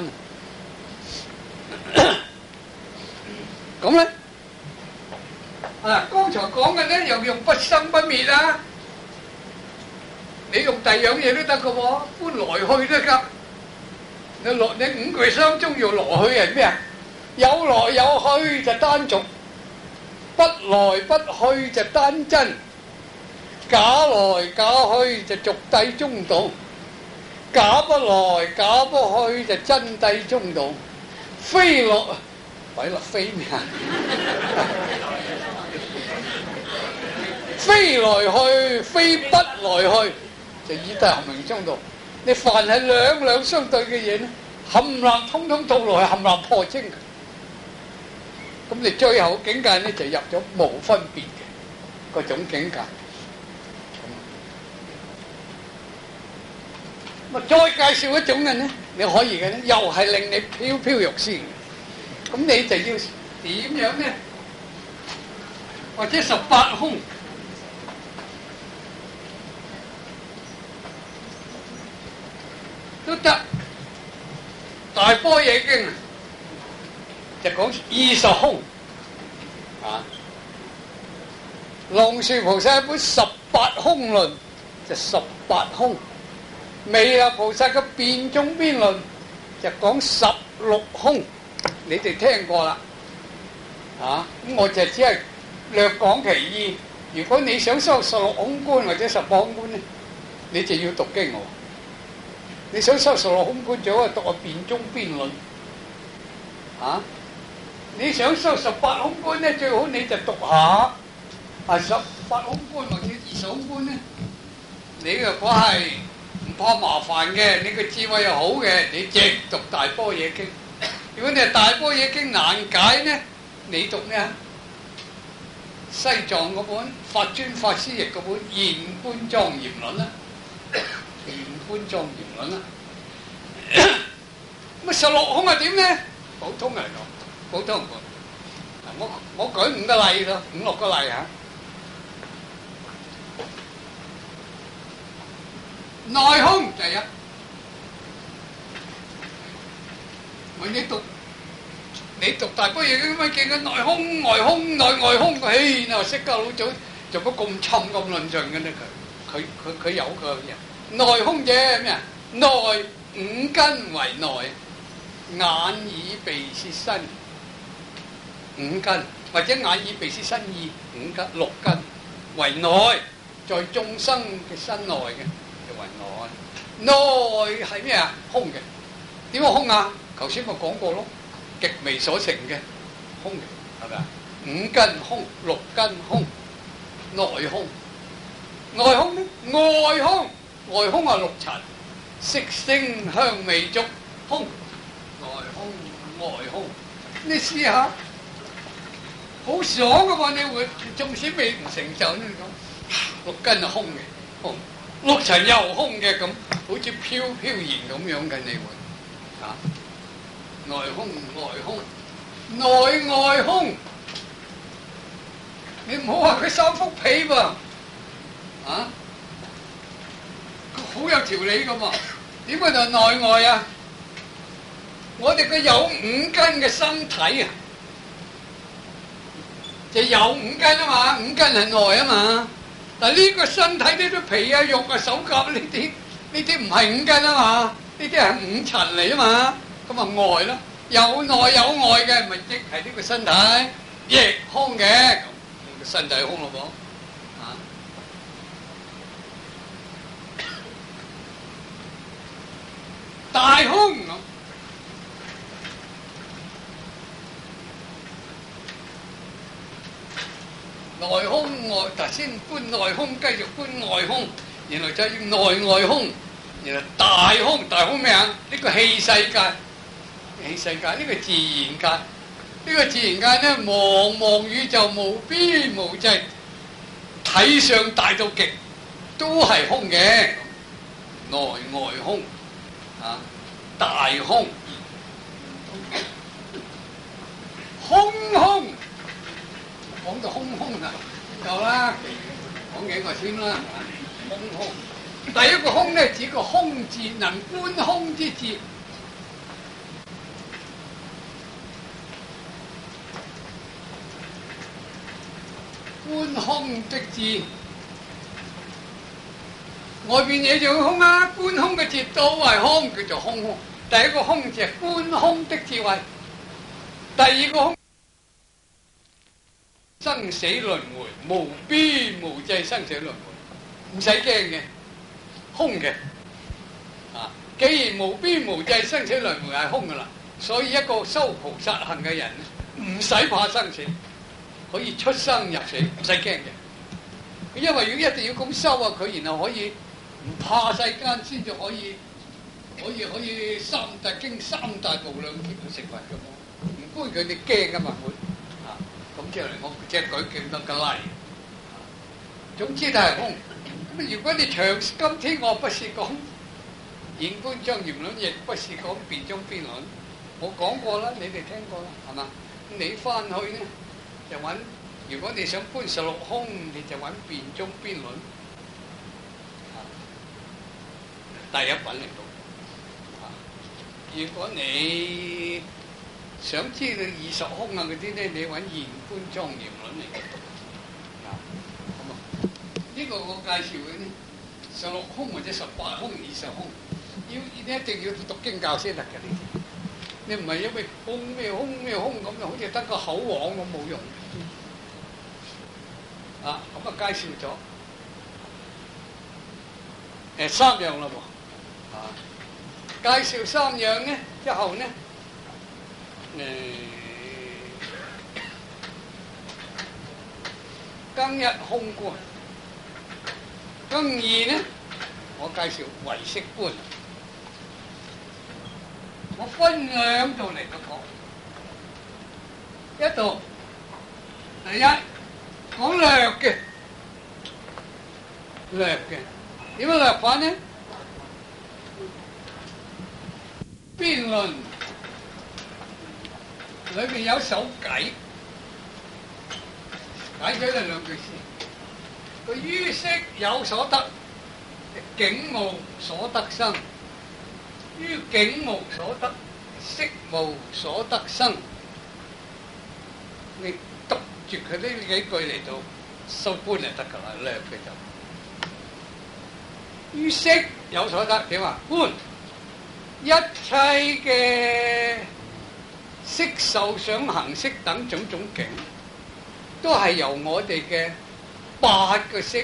啊。咁咧啊，剛才講嘅咧又用不生不滅啊，你用第二樣嘢都得㗎喎，搬來去都得。你落你五句相中用來去係咩啊？有來有去就單續，不來不去就單真，假來假去就續諦中道，假不來假不去就真諦中道，非來鬼啦非咩啊？非來去非不來去就以諦合明中道。你凡係兩兩相對嘅嘢咧，冚唪唥通通到來冚唪唥破清嘅。咁你最後境界咧就入咗無分別嘅嗰種境界。咁啊，再介紹一種人咧，你可以嘅咧，又係令你飄飄欲仙。咁你就要點樣咧？或者十八空都得。大般若經就講二十空啊，龍樹菩薩一本十八空論就十八空，彌勒菩薩嘅辯中邊論就講十六空，你哋聽過啦啊？咁我就只係略講其意。如果你想修十六空觀或者十八空觀咧，你就要讀經喎。你想修十六空觀，最好係讀個辯中邊論啊！你想修十八空觀咧，最好你就讀下啊十八空觀或者二十空觀咧。你若果係唔怕麻煩嘅，你個智慧又好嘅，你直讀大般若經。如果你係大般若經難解咧，你讀咩？西藏嗰本法尊法師譯嗰本《現觀莊嚴論》啦，《現觀莊嚴論》啦。咁啊十六空係點咧？普通嚟講，普通講我我舉五個例咯，五六個例嚇。內空第一，我你讀你讀大般嘢咁咪見佢內空外空內外空，嘿！嗱識教老早做乜咁侵咁論盡嘅咧？佢佢佢佢有個人內空啫咩啊？內五根為內，眼耳鼻舌身五根，或者眼耳鼻舌身意五根六根為內，在眾生嘅身內嘅。為內，內係咩啊？空嘅，點解空啊？頭先我講過咯，極微所成嘅空嘅，係咪啊？五根空，六根空，內空，外空咧？外空，外空係六塵，色聲香味觸空，內空外空，你試下，好爽噶喎！你會縱使未唔成就呢？你講六根係空嘅，空。六塵又空嘅，咁，好似飄飄然咁樣嘅，你會啊？內空外空，內外空，你唔好話佢三幅被噃，啊？好有條理噶嘛？點解就內外啊？我哋嘅有五根嘅身體啊，就有五根啊嘛，五根係內啊嘛。但呢個身體呢啲皮啊、肉啊、手甲呢啲，呢啲唔係五根啊嘛，呢啲係五塵嚟啊嘛，咁啊外咯，有內有外嘅，咪即係呢個身體亦空嘅，咁個身體空咯噃，啊，大空咁。內空外，頭先搬內空，繼續搬外空，然後就要內外空，然後大空，大空咩啊？呢個氣世界，氣世界呢個自然界，呢個自然界咧，茫茫宇宙無邊無際，體相大到極，都係空嘅，內外空啊，大空，空空。講到空空啊，夠啦，講幾個先啦。空空，第一個空咧指個空字，能觀空之智。觀空的智，外邊嘢就空啦，觀空嘅智都係空，叫做空空。第一個空字係觀空的智慧，第二個空。生死輪迴，無邊無際生死輪迴，唔使驚嘅，空嘅。啊，既然無邊無際生死輪迴係空噶啦，所以一個修菩薩行嘅人唔使怕生死，可以出生入死，唔使驚嘅。因為如果一定要咁修啊，佢然後可以唔怕世間，先至可以可以可以三大經三大無量劫去成佛噶嘛，唔關佢哋驚噶嘛會。咁即係我即係舉勁多個例，總之都係空。咁如果你長今天我不是講現觀莊嚴論，亦不是講辯中邊論，我講過啦，你哋聽過啦，係嘛？你翻去咧就揾，如果你想搬十六空，你就揾辯中邊論，第一品嚟到。如果你想知道二十空啊嗰啲咧，你揾現觀莊嚴論嚟嘅。啊，咁啊，呢個我介紹嘅呢，十六空或者十八空、二十空，要你一定要讀經教先得嘅呢啲。你唔係因為空咩空咩空咁，就好似得個口簧咁冇用。啊，咁啊介紹咗誒三樣啦喎。啊，介紹三樣咧之後咧。誒，更一空觀，更二呢，我介紹唯識觀。我分兩度嚟到講，一度第一講略嘅，略嘅點樣略法呢？辯論裏邊有首偈， 解咗呢兩句先。佢於色有所得，景無所得生；於景無所得，色無所得生。你讀住佢呢幾句嚟到收官就得㗎啦，兩句就。於色有所得點啊？觀一切嘅色受想行識等種種境，都係由我哋嘅八個色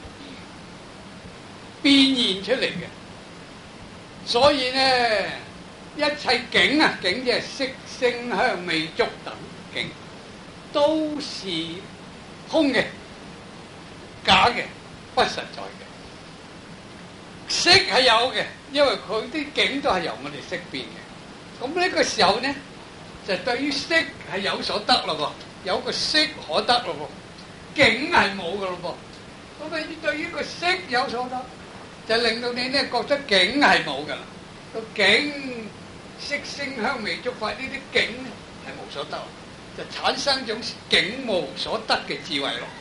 變現出嚟嘅。所以呢，一切境啊，境即係色聲香味觸等境，都是空嘅、假嘅、不實在嘅。色係有嘅，因為佢啲境都係由我哋識變嘅。咁呢個時候呢，就對於色係有所得咯噃，有個色可得咯噃，境係冇噶咯噃。咁啊，對於個色有所得，就令到你呢覺得境係冇噶啦。個境色聲香味觸法呢啲境呢係無所得，就產生種境無所得嘅智慧咯。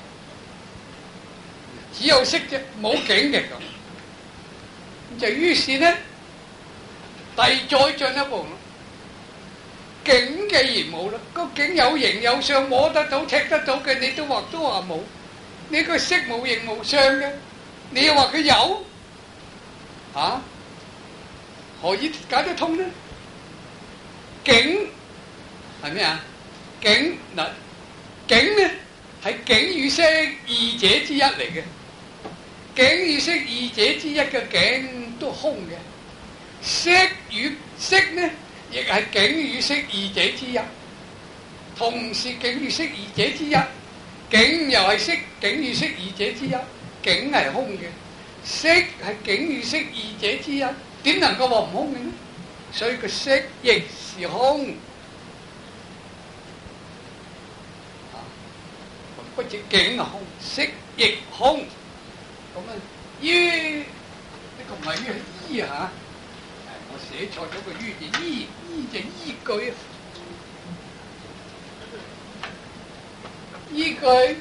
只有色啫，冇境嘅咁。就於是呢，第再進一步咯。境既然冇啦，個境有形有相，摸得到、踢得到嘅，你都話都話冇。你個色冇形冇相嘅，你又話佢有，啊？何以解得通呢？境係咩啊？境嗱，境呢係境與色二者之一嚟嘅。境與色二者之一嘅境都空嘅，色與色呢，亦係境與色二者之一，同時境與色二者之一，境又係色，境與色二者之一，境係空嘅，色係境與色二者之一，點能夠話唔空嘅呢？所以個色亦是空，啊，不止境係空，色亦空。咁啊，於呢個唔係於係依嚇，我寫錯咗個於字，依依就依據啊，依據。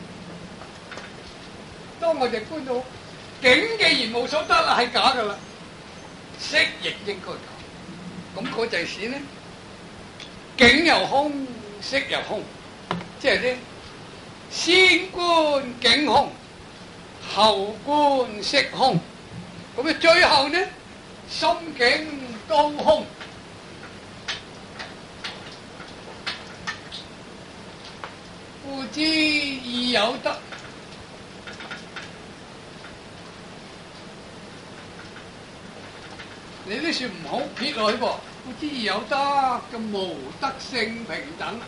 當我哋觀到境既然無所得啦，係假噶啦，色亦應該假。咁嗰陣時呢，境又空，色又空，即係咧，先觀境空，後觀色空，咁啊最後呢，心境都空。故知義有得，你呢說唔好撇落去噃。故知義有得嘅無得性平等，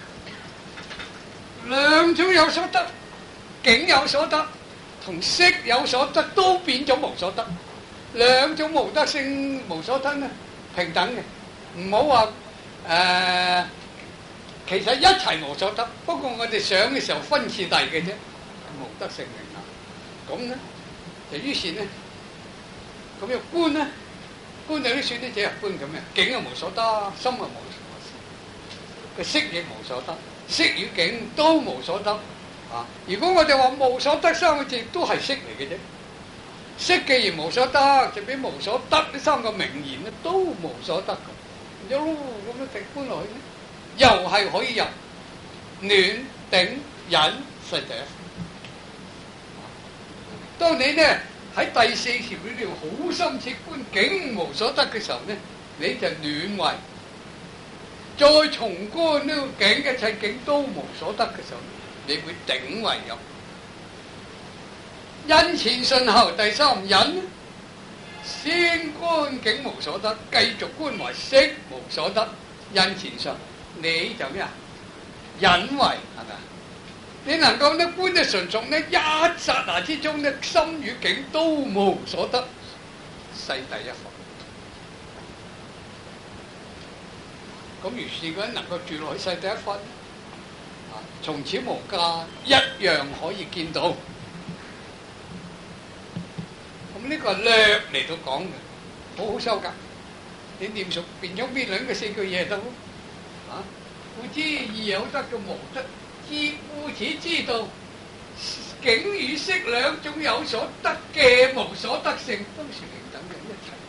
兩種有所得，境有所得同色有所得都變咗無所得，兩種無得性無所得呢平等嘅，唔好話誒，其實一齊無所得，不過我哋想嘅時候分次第嘅啫，無得性平等。咁呢就於是呢，咁樣觀呢，觀有啲說啲者係觀咁嘅，境又無所得，心又無所得，個色亦無所得，色與境都無所得。啊！如果我哋話無所得三個字都係色嚟嘅啫，色既然無所得，就俾無所得呢三個名言咧都無所得嘅，咁樣直觀落去咧，又係可以入暖頂忍世第一。當你呢喺第四條裏邊好深切觀境無所得嘅時候呢，你就暖位；再重觀呢個境嘅一切境都無所得嘅時候，你會頂為入。因前順後第三忍，先觀境無所得，繼續觀埋色無所得。因前順，你就咩啊？忍為係咪啊？你能夠呢觀得純熟呢，一剎那之中呢，心與境都無所得，世第一佛。咁如是個人能夠住落去世第一佛，啊，從此無價，一樣可以見到。咁呢個係略嚟到講嘅，好好收㗎。你念熟變咗邊兩個四句嘢都，啊，故知義有得嘅無得知故此知道境與色兩種有所得嘅無所得性，都是平等嘅一齊。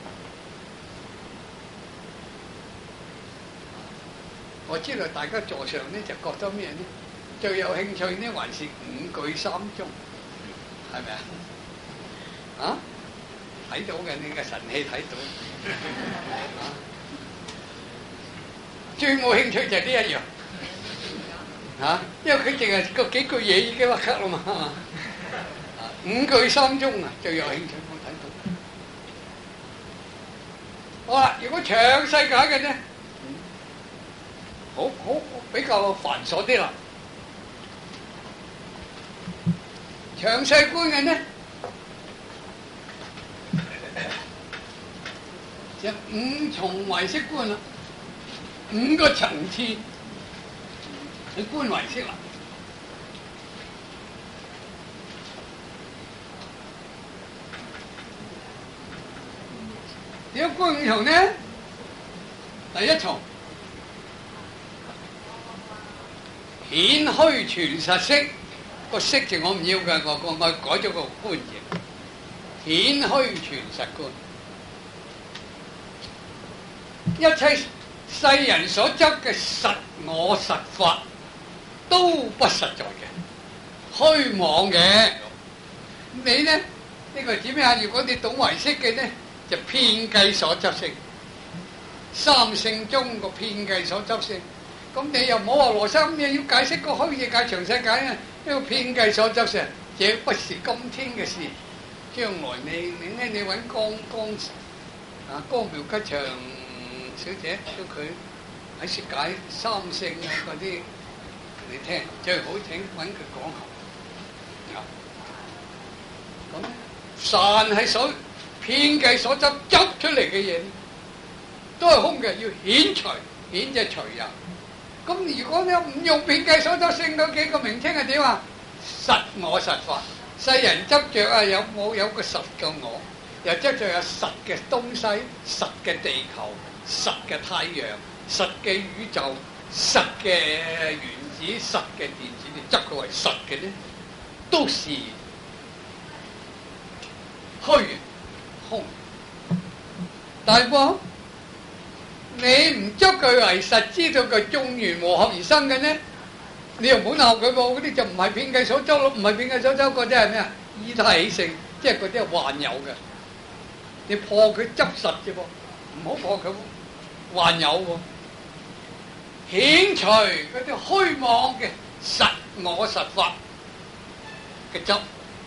我知道大家座上呢就覺得咩呢？最有興趣呢還是五句三宗，係咪啊？啊，睇到嘅，你嘅神氣睇到。啊，最冇興趣就係呢一樣。嚇、啊，因為佢淨係個幾句嘢已經屈啦嘛，五句三宗啊，最有興趣我睇到。好啦，如果詳細解嘅呢，好好比較繁瑣啲啦。詳細觀嘅呢，就五重唯識觀啦，五個層次。你觀唯識啦，點樣觀五重呢？第一重顯虛全實識，個識字我唔要㗎，我我我改咗個觀字，顯虛全實觀，一切世人所執嘅實我實法，都不實在嘅，虛妄嘅。你呢？呢、這個點呀？如果你懂唯識嘅呢，就遍計所執性，三性中個遍計所執性。咁你又唔好話羅生，你要解釋個虛嘢解詳細解啊！呢個遍計所執性，這不是今天嘅事，將來你你呢？你揾江江啊江苗吉祥小姐叫佢喺説解三性啊嗰啲。你聽最好請揾佢講下，咁散係所遍計所執執出嚟嘅嘢，都係空嘅，要顯除，顯就除有。咁如果你唔用遍計所執性嗰幾個名稱係點啊？實我實法，世人執着啊有冇有個實嘅我，又執着有實嘅東西、實嘅地球、實嘅太陽、實嘅宇宙、實嘅原子、實嘅電子，你執佢為實嘅呢，都是虛空。但係噃，你唔執佢為實，知道佢眾緣和合而生嘅呢，你又唔好鬧佢喎。嗰啲就唔係遍計所執咯，唔係遍計所執，嗰啲係咩啊？依他起性，即係嗰啲係幻有嘅。你破佢執實啫噃，唔好破佢幻有喎。顯除嗰啲虛妄嘅實我實法嘅執，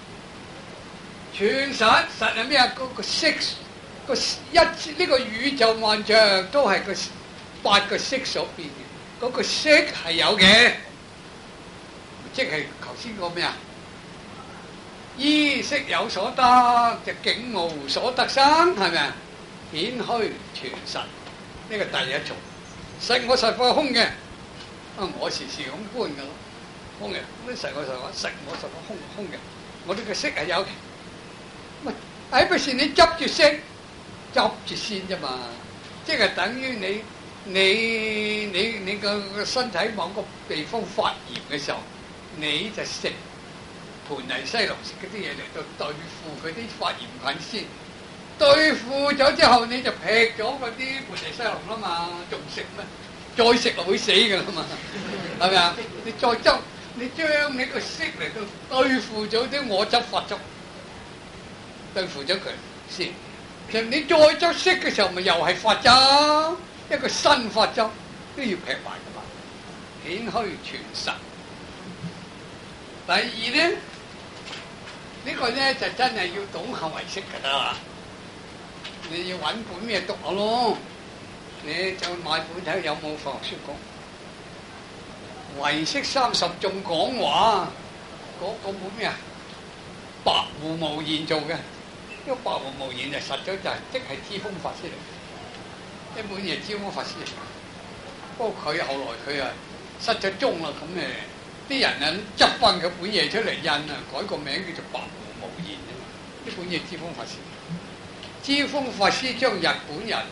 全實實係咩啊？嗰個色個一呢個宇宙萬象都係個八個色所變嘅，嗰個色係有嘅，即係頭先講咩啊？依色有所得，就境無所得生，係咪啊？顯虛全實，呢個第一重。實我實法空嘅，啊我時時咁觀嘅咯，空嘅，咁實我實法實我實法空空嘅，我哋嘅色係有嘅，喂，喺不是你執住色，執住先啫嘛，即係等於你你你你個個身體某個地方發炎嘅時候，你就食盤尼西林食嗰啲嘢嚟到對付佢啲發炎菌先。對付咗之後，你就劈咗嗰啲盤尼西林啦嘛，仲食咩？再食就會死㗎啦嘛，係咪啊？你再執，你將你個色嚟到對付咗啲我執法執，對付咗佢先。其實你再執色嘅時候，咪又係法執，一個新法執都要劈埋㗎嘛，顯虛全實。第二咧，呢、呢個咧就真係要懂下唯識㗎啦。你要揾本咩讀下咯？你就買本睇有冇佛學書講唯識三十眾講話，嗰嗰本咩啊？白狐無言做嘅，因為白狐無言就實咗就係即係知風法師嚟，一本嘢知風法師嚟。不過佢後來佢啊失咗蹤啦，咁誒啲人啊執翻佢本嘢出嚟印啊，改個名叫做白狐無言啊嘛。呢本嘢知風法師。知風法師將日本人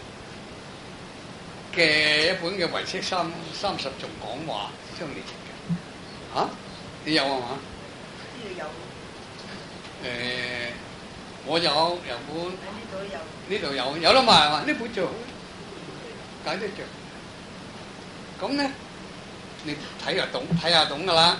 嘅一本嘅唯識三三十眾講話將嚟嘅， 啊？你有啊嘛？ 呢度有。 誒、我有有本。 喺呢度有。 呢度有有得賣嘛？呢本最好，解得着。咁咧，你睇下懂，睇下懂噶啦。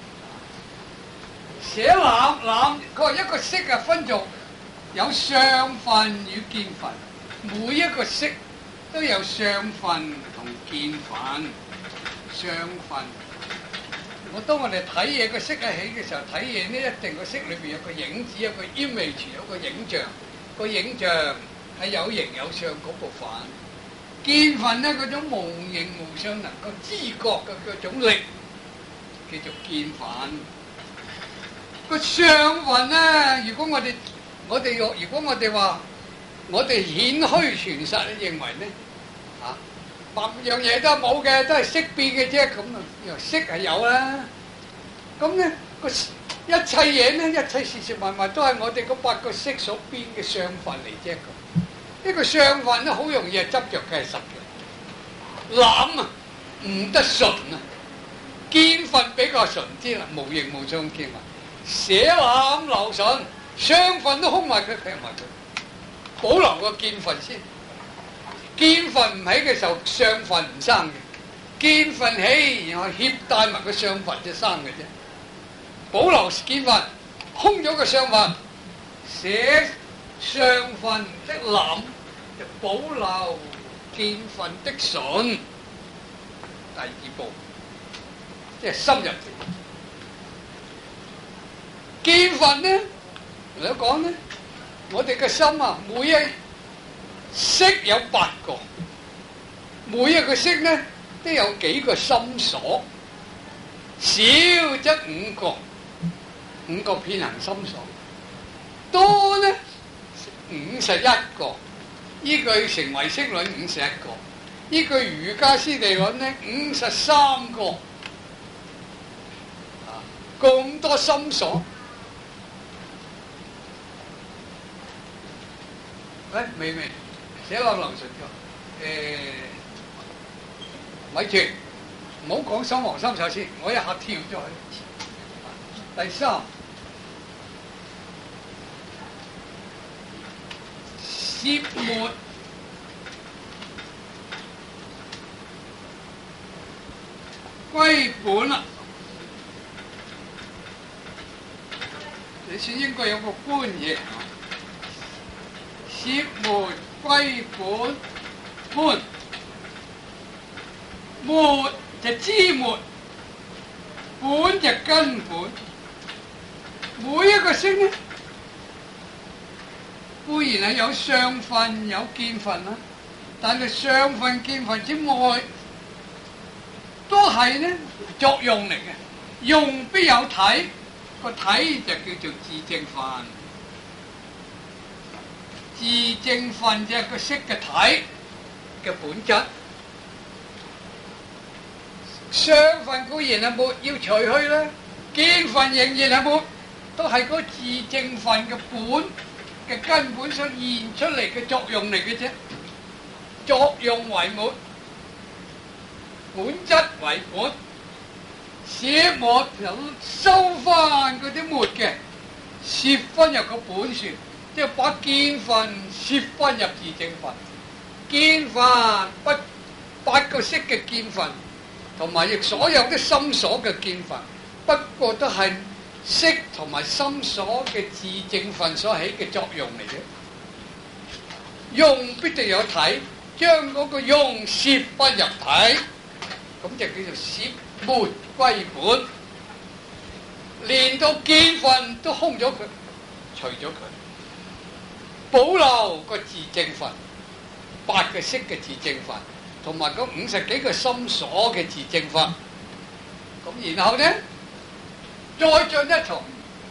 寫濫濫，佢話一個色啊分做有相分與見分，每一個色都有相分同見分。相分，我當我哋睇嘢個色一起嘅時候，睇嘢呢一定個色裏邊有個影子，有個 image， 有個影像，個影像係有形有相嗰部分。見分咧，嗰種無形無相能夠知覺嘅嗰種力，叫做見分。個相分咧，如果我哋我哋如果我哋話我哋顯虛傳實，你認為咧啊？百樣嘢都冇嘅，都係色變嘅啫。咁啊，色係有啦。咁咧個一切嘢咧，一切事事物物都係我哋嗰八個色所變嘅相分嚟啫。咁呢個相分咧，好容易係執着嘅係實嘅。濫啊，唔得純啊，見分比較純啲啦，無形無相見分。捨濫留純，相分都空埋佢，劈埋佢，保留個見分先。見分唔起嘅時候，相分唔生嘅；見分起，然後協帶埋個相分就生嘅啫。保留見分，空咗個相分，捨相分的濫，就保留見分的純。第二步，即係深入。見分呢，嚟講呢，我哋嘅心啊，每一色有八個，每一個色呢都有幾個心所，少則五個，五個遍行心所，多呢五十一個。依據成唯識論五十一個，依據瑜伽師地論呢五十三個，啊，咁多心所。誒，未未。寫落流順嘅，誒，咪住，唔好講心王心手先，我一下跳咗去。第三，攝末歸本啦，你先應該有個官嘢。攝末歸本，本末就枝末，本就根本。每一個色呢，固然係有相分有見分啦，但係相分見分之外，都係呢作用嚟嘅。用必有體，個體就叫做自證分。自證分就係個色嘅體嘅本質，相分固然係沒要除去啦，見分仍然係沒，都係嗰自證分嘅本嘅根本所現出嚟嘅作用嚟嘅啫。作用為沒，本質為本，捨末就收翻嗰啲末嘅，攝翻入個本處。即係把見分攝翻入自證分，見分不八個色嘅見分，同埋亦所有啲心所嘅見分，不過都係色同埋心所嘅自證分所起嘅作用嚟嘅。用必定有體，將嗰個用攝翻入體，咁就叫做攝末歸本，連到見分都空咗佢，除咗佢。保留個自證分，八個色嘅自證分，同埋嗰五十幾個心所嘅自證分。咁然後呢，再進一層，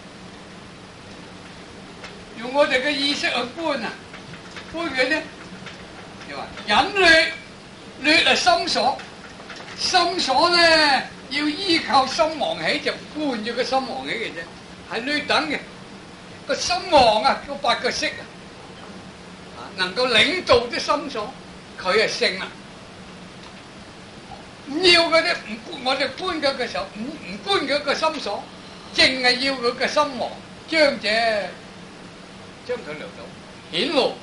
用我哋嘅意識去觀啊，觀佢呢，你話引略，略係心所，心所呢要依靠心王起，就觀住個心王起嘅啫，係略等嘅。個心王啊，嗰八個色啊。能夠領導啲心所，佢係聖啦。 唔要嗰啲唔，我哋搬佢嘅時候唔唔搬佢個心所，淨係要佢嘅心王，將者將佢量到顯露，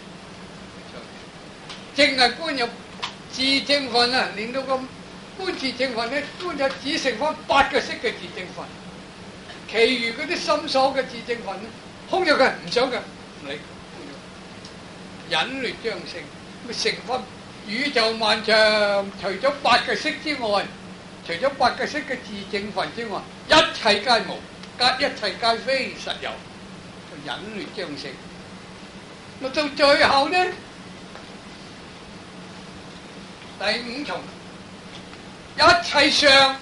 淨係搬入自正分啊，連到個搬自正分咧，搬咗只剩翻八個色嘅自正分，其餘嗰啲心所嘅自正分咧，空咗佢，唔想佢，唔理，隱劣將性，咪成分。宇宙萬象，除咗八個色之外，除咗八個色嘅自正分之外，一切皆無，皆一切皆非實有，就隱劣將性。到最後呢，第五重，一切相，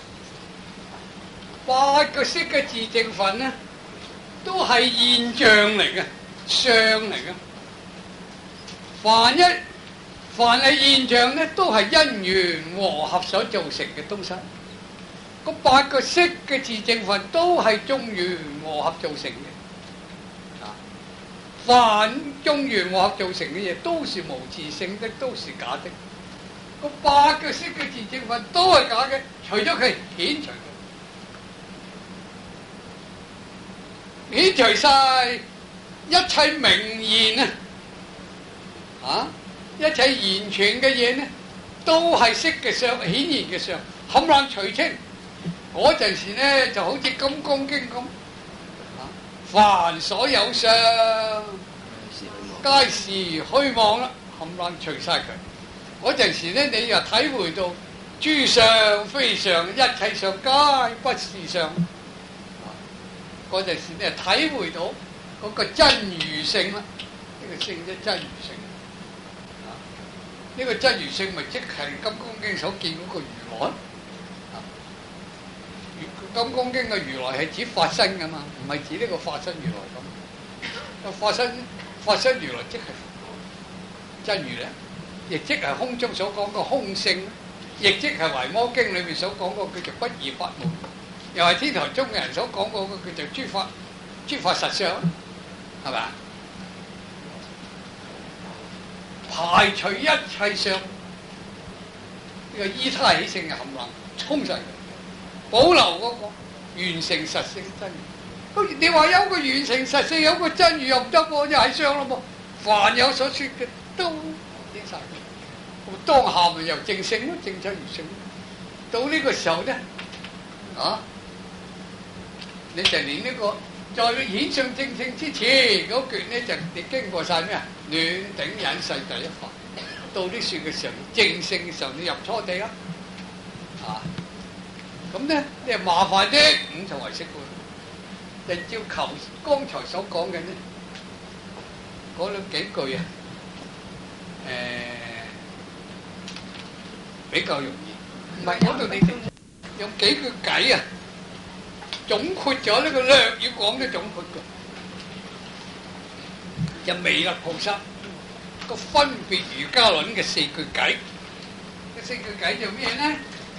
八個色嘅自正分呢，都係現象嚟嘅，相嚟嘅，凡一。凡係現象咧，都係因緣和合所造成嘅東西。嗰八個色嘅自正分都係眾緣和合造成嘅。啊，凡眾緣和合造成嘅嘢，都是無自性的，都是假的。嗰八個色嘅自正分都係假嘅，除咗佢遣除佢，遣除晒一切名言啊！啊！一切言傳嘅嘢呢，都係色嘅相，顯然嘅相，冚唪唥除清。嗰陣時呢，就好似《金剛經》咁，凡所有相，皆是虛妄啦，冚唪唥除晒佢。嗰陣時呢，你又體會到諸相非相，一切相皆不是相。嗰陣時呢，體會到嗰個真如性啦，呢、這個性即真如性。呢個真如性咪即係《金剛經》所見嗰個如來，啊，《金剛經》嘅如來係指法身噶嘛，唔係指呢個化身如來咁。化身化身如來即係真如咧，亦即係空中所講個空性，亦即係《維摩經》裏面所講個叫做不二法門，又係天台宗嘅人所講嗰個叫做諸法諸法實相，係咪？排除一切相，呢、這個依他起性嘅冚唪唥沖晒佢，保留嗰個完成實性真如。你話有個完成實性，有個真如又唔得喎，又係相咯噃。凡有所說嘅都應晒佢，咁當下咪由正性咯，正真如性。到呢個時候咧，啊，你就連呢、這個在顯上正性之前嗰橛咧，就你經過晒咩啊？暖頂忍世第一法，到啲樹嘅時候，正性嘅時候，你入初地啦，啊，咁咧你係麻煩啲五重唯識觀，就照求剛才所講嘅咧，講咗幾句啊，誒、呃，比較容易，唔係嗰度你用幾句偈啊，總括咗呢個略要講嘅總括嘅。就彌勒菩薩個分別瑜伽論嘅四句偈，呢四句偈就咩呢？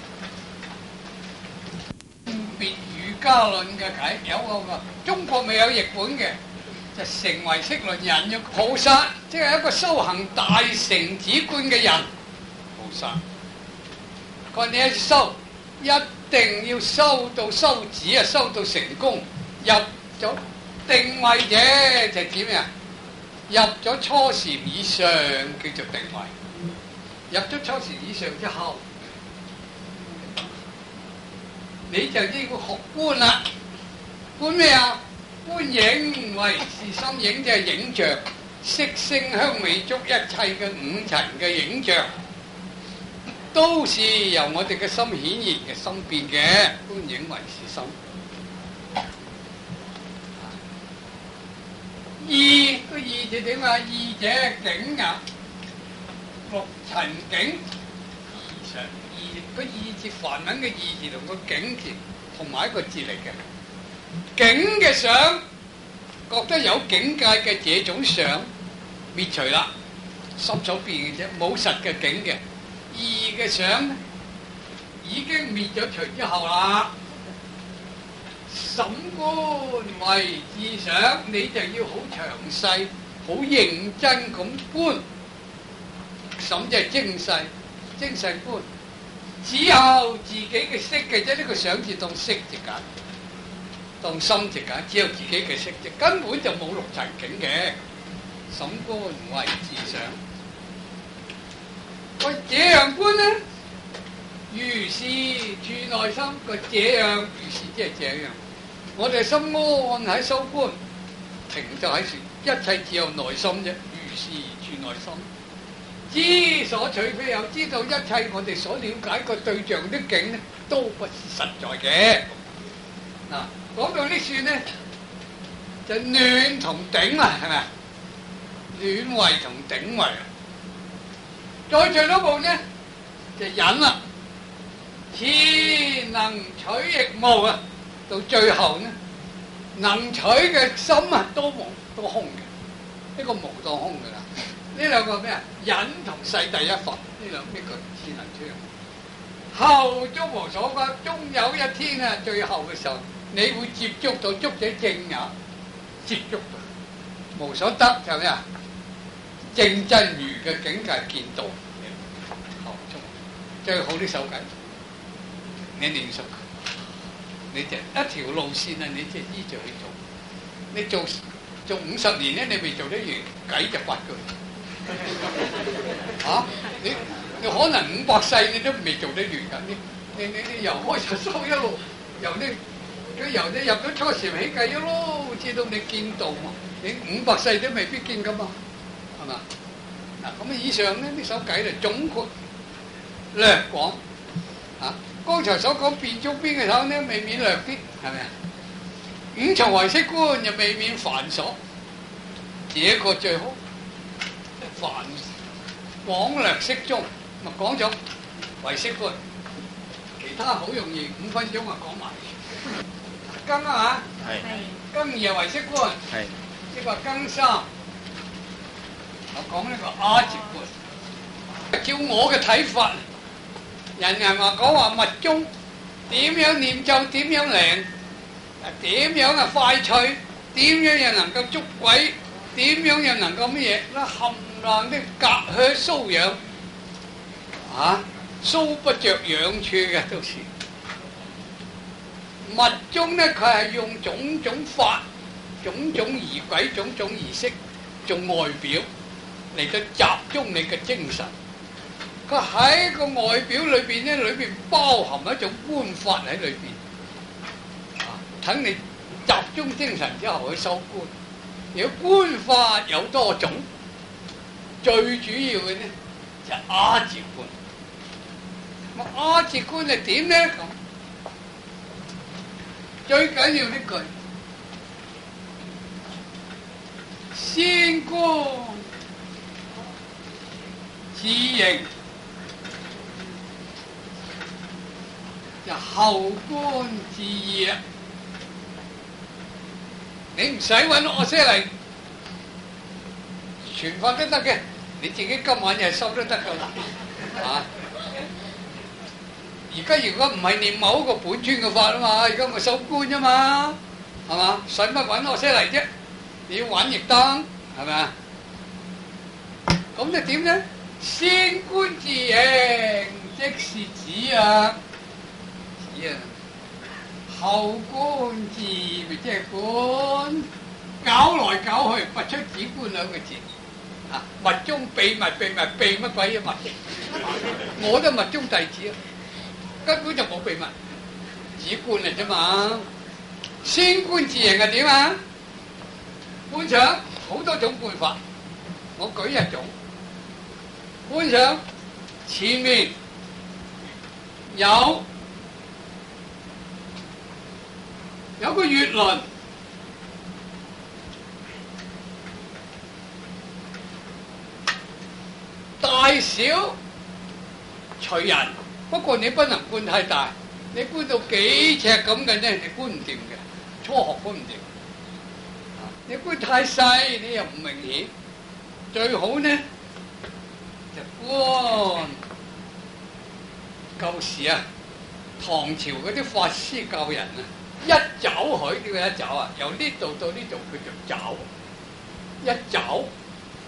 分別瑜伽論嘅偈有個個中國未有譯本嘅，就成唯識論引咗菩薩，即係一個修行大乘止觀嘅人。菩薩，佢話你一修一定要修到修止啊，修到成功，入咗定位者就指咩啊？入咗初禪以上叫做定位，入咗初禪以上之後，你就要學觀啦。觀咩啊？觀影為是心，影就係影像，色聲香味觸一切嘅五塵嘅影像，都是由我哋嘅心顯現嘅心變嘅。觀影為是心。意個意就點啊？意者境啊，六塵境。意上意個意字梵文嘅意字同個境字同埋一個字嚟嘅。境嘅想，覺得有境界嘅這種想滅除啦，心所變嘅啫，冇實嘅境嘅。意嘅想已經滅咗除之後啦。審觀為自想，你就要好詳細、好認真咁觀。審即係精細、精細觀。 只有自己嘅識嘅啫，呢個想字當識字解，當心字解，只有自己嘅識啫，根本就冇六塵境嘅。審觀為自想，喂，這樣觀呢？如是處內心，個這樣如是即係這樣。我哋心安喺修觀，停就喺處，一切只有內心啫。如是處內心，知所取非有，知道一切我哋所了解個對象的境呢，都不是實在嘅。嗱，講到呢處呢，就暖同頂啊，係咪啊？暖位同頂位，再進一步呢，就忍啦。天能取亦無啊，到最後呢，能取嘅心啊都無都空嘅，呢個無當空嘅啦。呢兩個咩啊？忍同世第一法，呢兩呢個天能取。後終無所歸，終有一天啊，最後嘅時候，你會接觸到觸者正也，接觸到無所得就咩啊？正真如嘅境界見到，後終最好啲手計。你練熟，你就一條路線啊！你即係依著去做。你做做五十年咧，你未做得完，計就八句。嚇、啊！你你可能五百世你都未做得完㗎。你你你你由開始收一路，由呢佢由你入咗初禪起計一路，至到你見道嘛。你五百世都未必見㗎嘛，係嘛？嗱咁啊，以上咧呢首計就總括略講嚇。剛才所講變中邊嘅首呢，未免略啲，係咪啊？五重唯識觀又未免繁瑣，這個最好繁廣略適中，咪講咗唯識觀，其他好容易五分鐘啊講埋。庚啊嘛，係庚二係唯識觀，係呢個庚三，我講呢個阿字觀。照我嘅睇法。人人話講話密宗點樣念咒點樣靈，點樣啊快脆，點樣又能夠捉鬼，點樣又能夠乜嘢？嗱冚唪唥啲隔靴搔癢，啊搔不着癢處嘅都是。密宗咧，佢係用種種法、種種儀軌、種種儀式做外表嚟到集中你嘅精神。佢喺個外表裏邊咧，裏邊包含一種觀法喺裏邊，啊，等你集中精神之後去修觀。而觀法有多種，最主要嘅咧就係阿字觀。咁阿字觀係點咧？咁最緊要呢句，先觀自形。就後觀自義啊！你唔使揾我些嚟傳法都得嘅，你自己今晚又收都得噶啦，啊！而家如果唔係念某一個本尊嘅法啊嘛，而家咪收觀啫嘛，係嘛？使乜揾我些嚟啫？你要揾亦得，係咪啊？咁就點咧？先觀自形，即是指啊！後觀自義咪即係觀，搞來搞去拔出只觀兩個字。啊，密宗秘密秘密秘乜鬼啊密？我都密宗弟子啊，根本就冇秘密，只觀嚟啫嘛。先觀自形係點啊？觀想好多種觀法，我舉一種。觀想前面有。有個月輪，大小隨人，不過你不能觀太大，你觀到幾尺咁嘅咧，你觀唔掂嘅，初學觀唔掂。你觀太細，你又唔明顯。最好呢就觀舊時啊，唐朝嗰啲法師教人啊。一爪佢點解一爪啊？由呢度到呢度佢就爪，一爪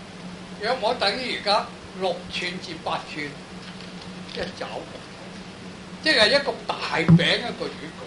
約莫等於而家六寸至八寸一爪。 即係一個大餅一個月局，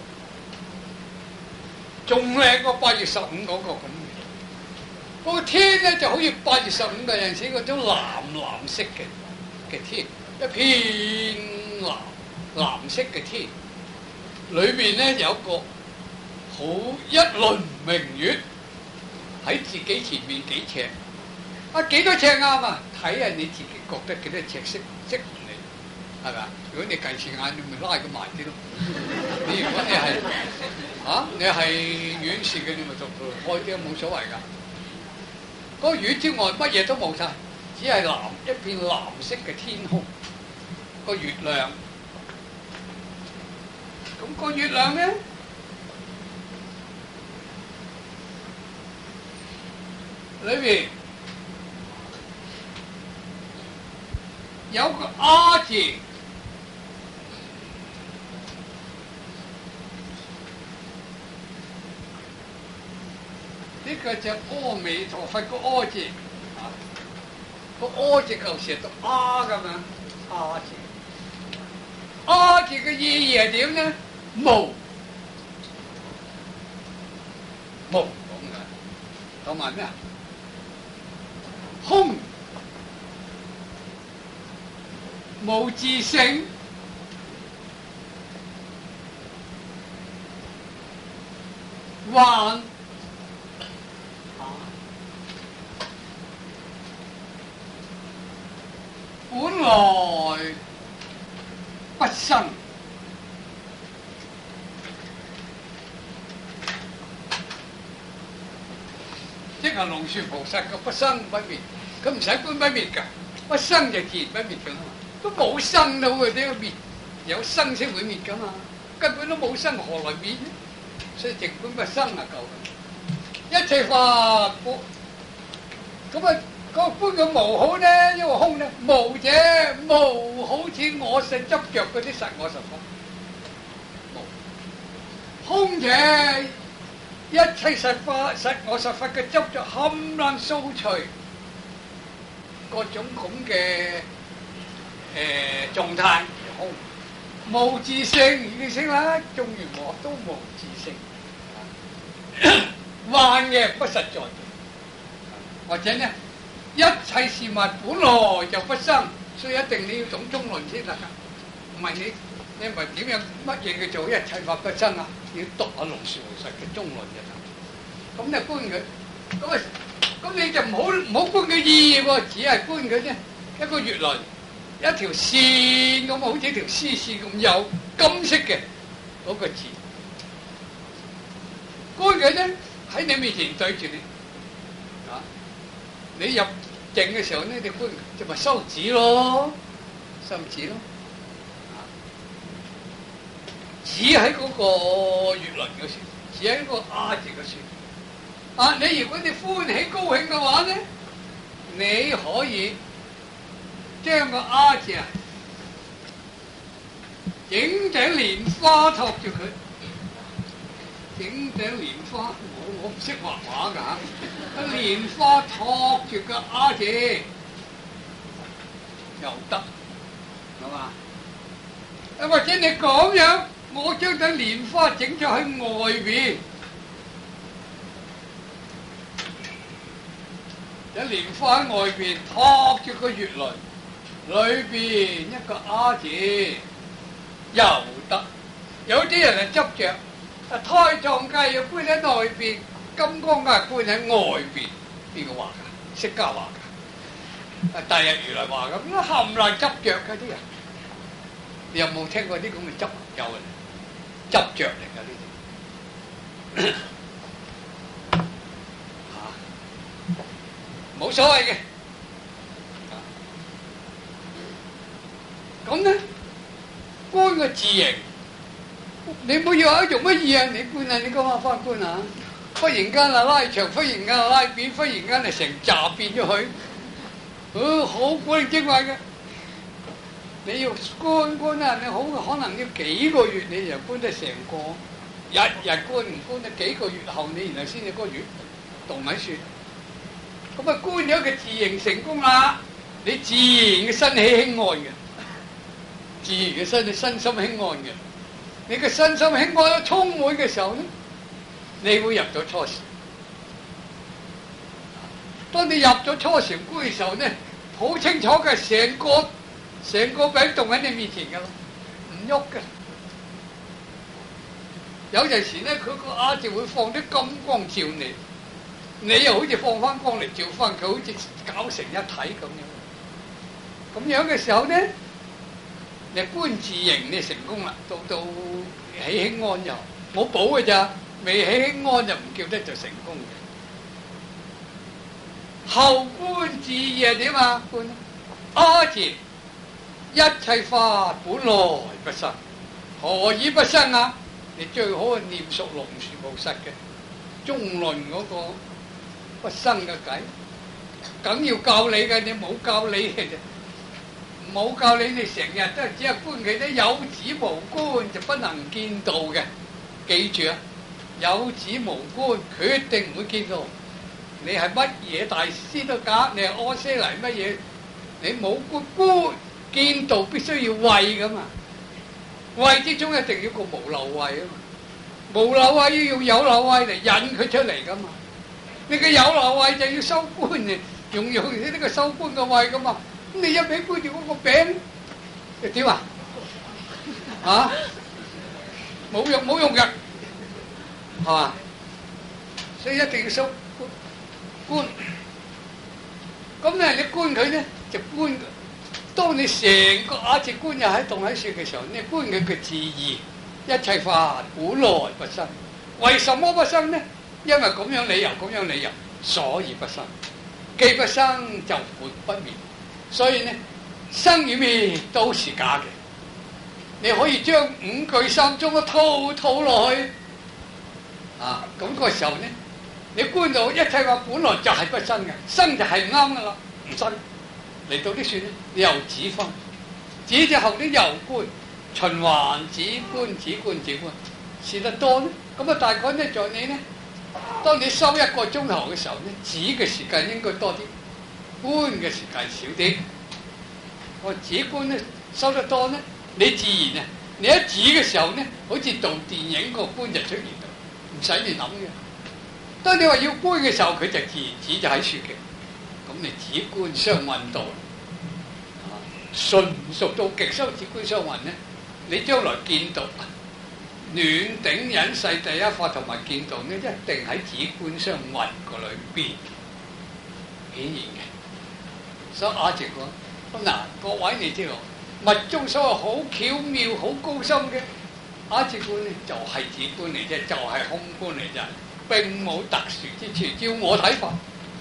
仲靚過八月十五嗰個咁嘅。嗰個天咧就好似八月十五嘅陣時嗰種藍藍色嘅嘅天，一片藍藍色嘅天，裏邊咧有一個好一輪明月喺自己前面幾尺，啊幾多尺啱啊？睇下你自己覺得幾多尺適適合你，係咪啊？如果你近視眼，你咪拉佢埋啲咯。你如果你係啊，你係遠視嘅，你咪就開啲冇所謂㗎。嗰個月之外乜嘢都冇晒，只係藍一片藍色嘅天空，個月亮。咁個月亮咧，裏邊有個阿字，呢個就阿彌陀佛個阿字，啊，個阿字就寫到阿咁樣，阿字，阿字嘅意義係點咧？無，無咁嘅，同埋咩啊？空，無自性，幻，本來不生。即係龍樹菩薩嘅不生不滅，佢唔使觀不滅㗎，不生就自然不滅㗎嘛，都冇生到嘅點會滅？有生先會滅㗎嘛，根本都冇生，何來滅呢？所以淨觀不生啊夠。一切法無，咁啊嗰個觀嘅無好咧，因為空咧，無者無好似我實執着嗰啲實我實法，無空者。一切實法實我實法嘅執着冚唪唥掃除，各種咁嘅誒狀態，空無自性已經識啦，縱如我都無自性，幻嘅不實在，或者呢一切事物本來就不生，所以一定你要懂中論先得㗎，唔係你你唔係點樣乜嘢叫做一切法不生啊？要讀下龍樹菩薩嘅中論嘅。咁你觀佢，咁啊，咁你就唔好唔好觀佢意義喎，只係觀佢啫。一個月輪，一條線咁，好似條絲線咁有金色嘅嗰個字。觀佢咧喺你面前對住你，啊，你入靜嘅時候咧，你觀就咪收指咯，收指咯，啊，指喺嗰個月輪嘅處，指喺嗰個阿字嘅處。啊！你如果你歡喜高興嘅話咧，你可以將個阿字啊，整頂蓮花托住佢，整頂蓮花，我我唔識畫畫㗎嚇，個蓮花托住個阿字又得，係嘛？啊或者你咁樣，我將頂蓮花整咗喺外邊。有蓮花喺外邊托住個月輪，裏邊一個阿字又得。有啲人係執着，啊胎藏界又觀喺內邊，金剛界觀喺外邊。邊個畫㗎？釋迦畫㗎。啊大日如來畫咁，冚唪唥執着㗎啲人。你有冇聽過啲咁嘅執有嘅執着嚟㗎呢啲？冇所謂嘅，咁咧觀個字形，你唔好以為做乜嘢啊？你觀啊，你講下翻觀啊！忽然間啊拉長，忽然間啊拉扁，忽然間啊成扎變咗佢，哦好古靈精怪嘅。你要觀觀啊，你好可能要幾個月你就觀得成個，日日觀唔觀得幾個月後你然後先至個月動喺算。咁啊，觀咗個字形成功啦，你自然嘅身起輕愛嘅， 自然嘅身，你身心輕安嘅。你嘅身心輕安充滿嘅時候咧，你會入咗初禪。當你入咗初禪觀嘅時候咧，好清楚嘅，成個成個餅動喺你面前㗎啦，唔喐嘅。有陣時咧，佢個眼就會放啲金光照你，你又好似放翻光嚟照翻佢，好似搞成一體咁樣。咁樣嘅時候咧，你觀自形你成功啦，到到起輕安又冇補嘅咋，未起輕安就唔叫得做成功嘅。後觀自義點啊？觀阿字一切法本來不生，何以不生啊？你最好係念熟龍樹菩薩嘅中論嗰個不生嘅偈，梗要教你嘅，你冇教你嘅啫，冇教你，你成日都係只係觀佢啲有子無觀就不能見道嘅，記住啊！有子無觀，決定唔會見道。你係乜嘢大師都假，你係阿闍黎乜嘢？你冇觀觀見道，必須要慧噶嘛。慧之中一定要個無漏慧啊嘛，無漏慧要用有漏慧嚟引佢出嚟噶嘛。你嘅有漏慧就要修觀嘅，用用呢個修觀嘅慧噶嘛。咁你一味觀住嗰個餅，就點啊？啊，冇用冇用嘅，係嘛？所以一定要修觀。咁咧，你觀佢咧就觀。當你成個阿字觀又喺動喺處嘅時候，你觀佢嘅自義，一切法本來不生。為什麼不生呢？因為咁樣理由，咁樣理由，所以不生。既不生就活不滅，所以呢，生與滅都是假嘅。你可以將五句三中都套套落去，啊，咁、那個時候呢，你觀到一切法本來就係不生嘅，生就係唔啱噶啦，唔生。嚟到啲算咧，你又止分，止之後啲又觀，循環止觀止觀止觀，試得多咧，咁啊大概咧在你咧，當你收一個鐘頭嘅時候咧，止嘅時間應該多啲，觀嘅時間少啲。我止觀咧收得多咧，你自然啊，你一止嘅時候咧，好似做電影個觀就出現啦，唔使你諗嘅。當你話要觀嘅時候，佢就自然止就喺處嘅。咁你止觀雙運道，啊，純熟到極修止觀雙運咧，你將來見到暖頂忍世第一法同埋見道咧，一定喺止觀雙運個裏邊顯現嘅。所以阿直講，咁嗱，各位你知道，密宗所謂好巧妙、好高深嘅阿直觀咧，就係止觀嚟啫，就係空觀嚟啫，並冇特殊之處。照我睇法。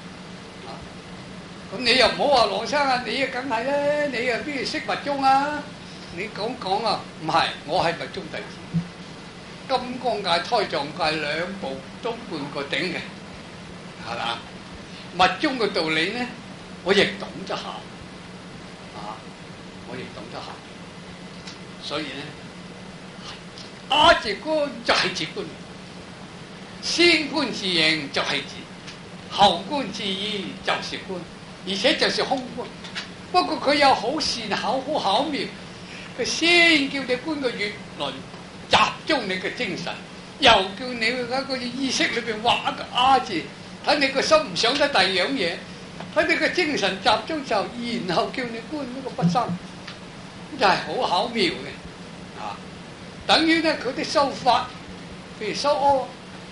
咁你又唔好話羅生啊，你啊梗係啦，你啊邊度識密宗啊？你講講啊，唔係，我係密宗弟子，金剛界、胎藏界兩部都半個頂嘅，係嘛？密宗嘅道理咧，我亦懂得下，啊，我亦懂得下，所以咧，阿字觀就係止觀，先觀自形就係止，後觀自義就是觀。而且就是空觀，不過佢有好善巧、好巧妙。佢先叫你觀個月輪，集中你嘅精神，又叫你喺個意識裏邊畫一個阿字，睇你個心唔想得第二樣嘢，睇你個精神集中就，然後叫你觀呢個不生，就係好巧妙嘅。啊，等於咧佢啲修法，譬如修阿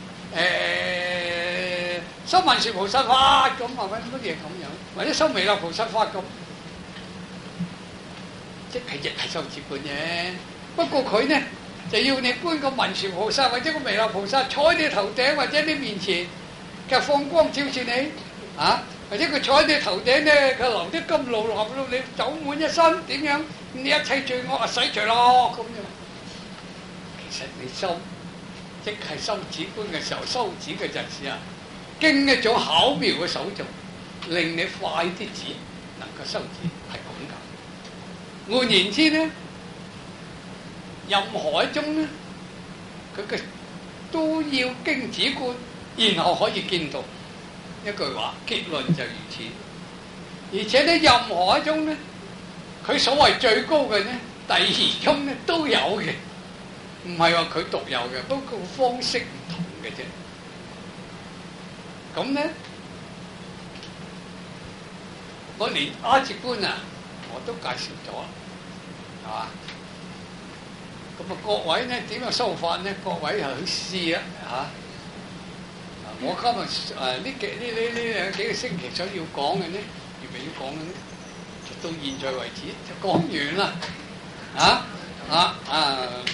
誒修文殊菩薩法咁，係咪乜嘢咁樣？或者修彌勒菩薩法咁，即係亦係修止觀嘅。不過佢呢就要你觀個文殊菩薩或者個彌勒菩薩坐喺你頭頂或者你面前，佢放光照住你啊，或者佢坐喺你頭頂咧，佢流啲甘露流到你走滿一身，點樣？你一切罪惡啊洗除咯咁樣。其實你修即係修止觀嘅時候，修止嘅陣時啊，經一種巧妙嘅手續。令你快啲止，能夠修止係咁㗎。換言之咧，任何一種咧，佢嘅都要經止觀，然後可以見到一句話，結論就如此。而且咧，任何一種咧，佢所謂最高嘅咧， 第二宗咧都有嘅，唔係話佢獨有嘅，不過方式唔同嘅啫。咁咧，我連阿直觀啊，我都介紹咗，係嘛？咁啊，各位咧點樣修法咧？各位係去試啊，嚇！我今日誒呢幾呢呢呢兩幾個星期想要講嘅咧，預備要講嘅咧，就到現在為止就講完啦，啊啊啊！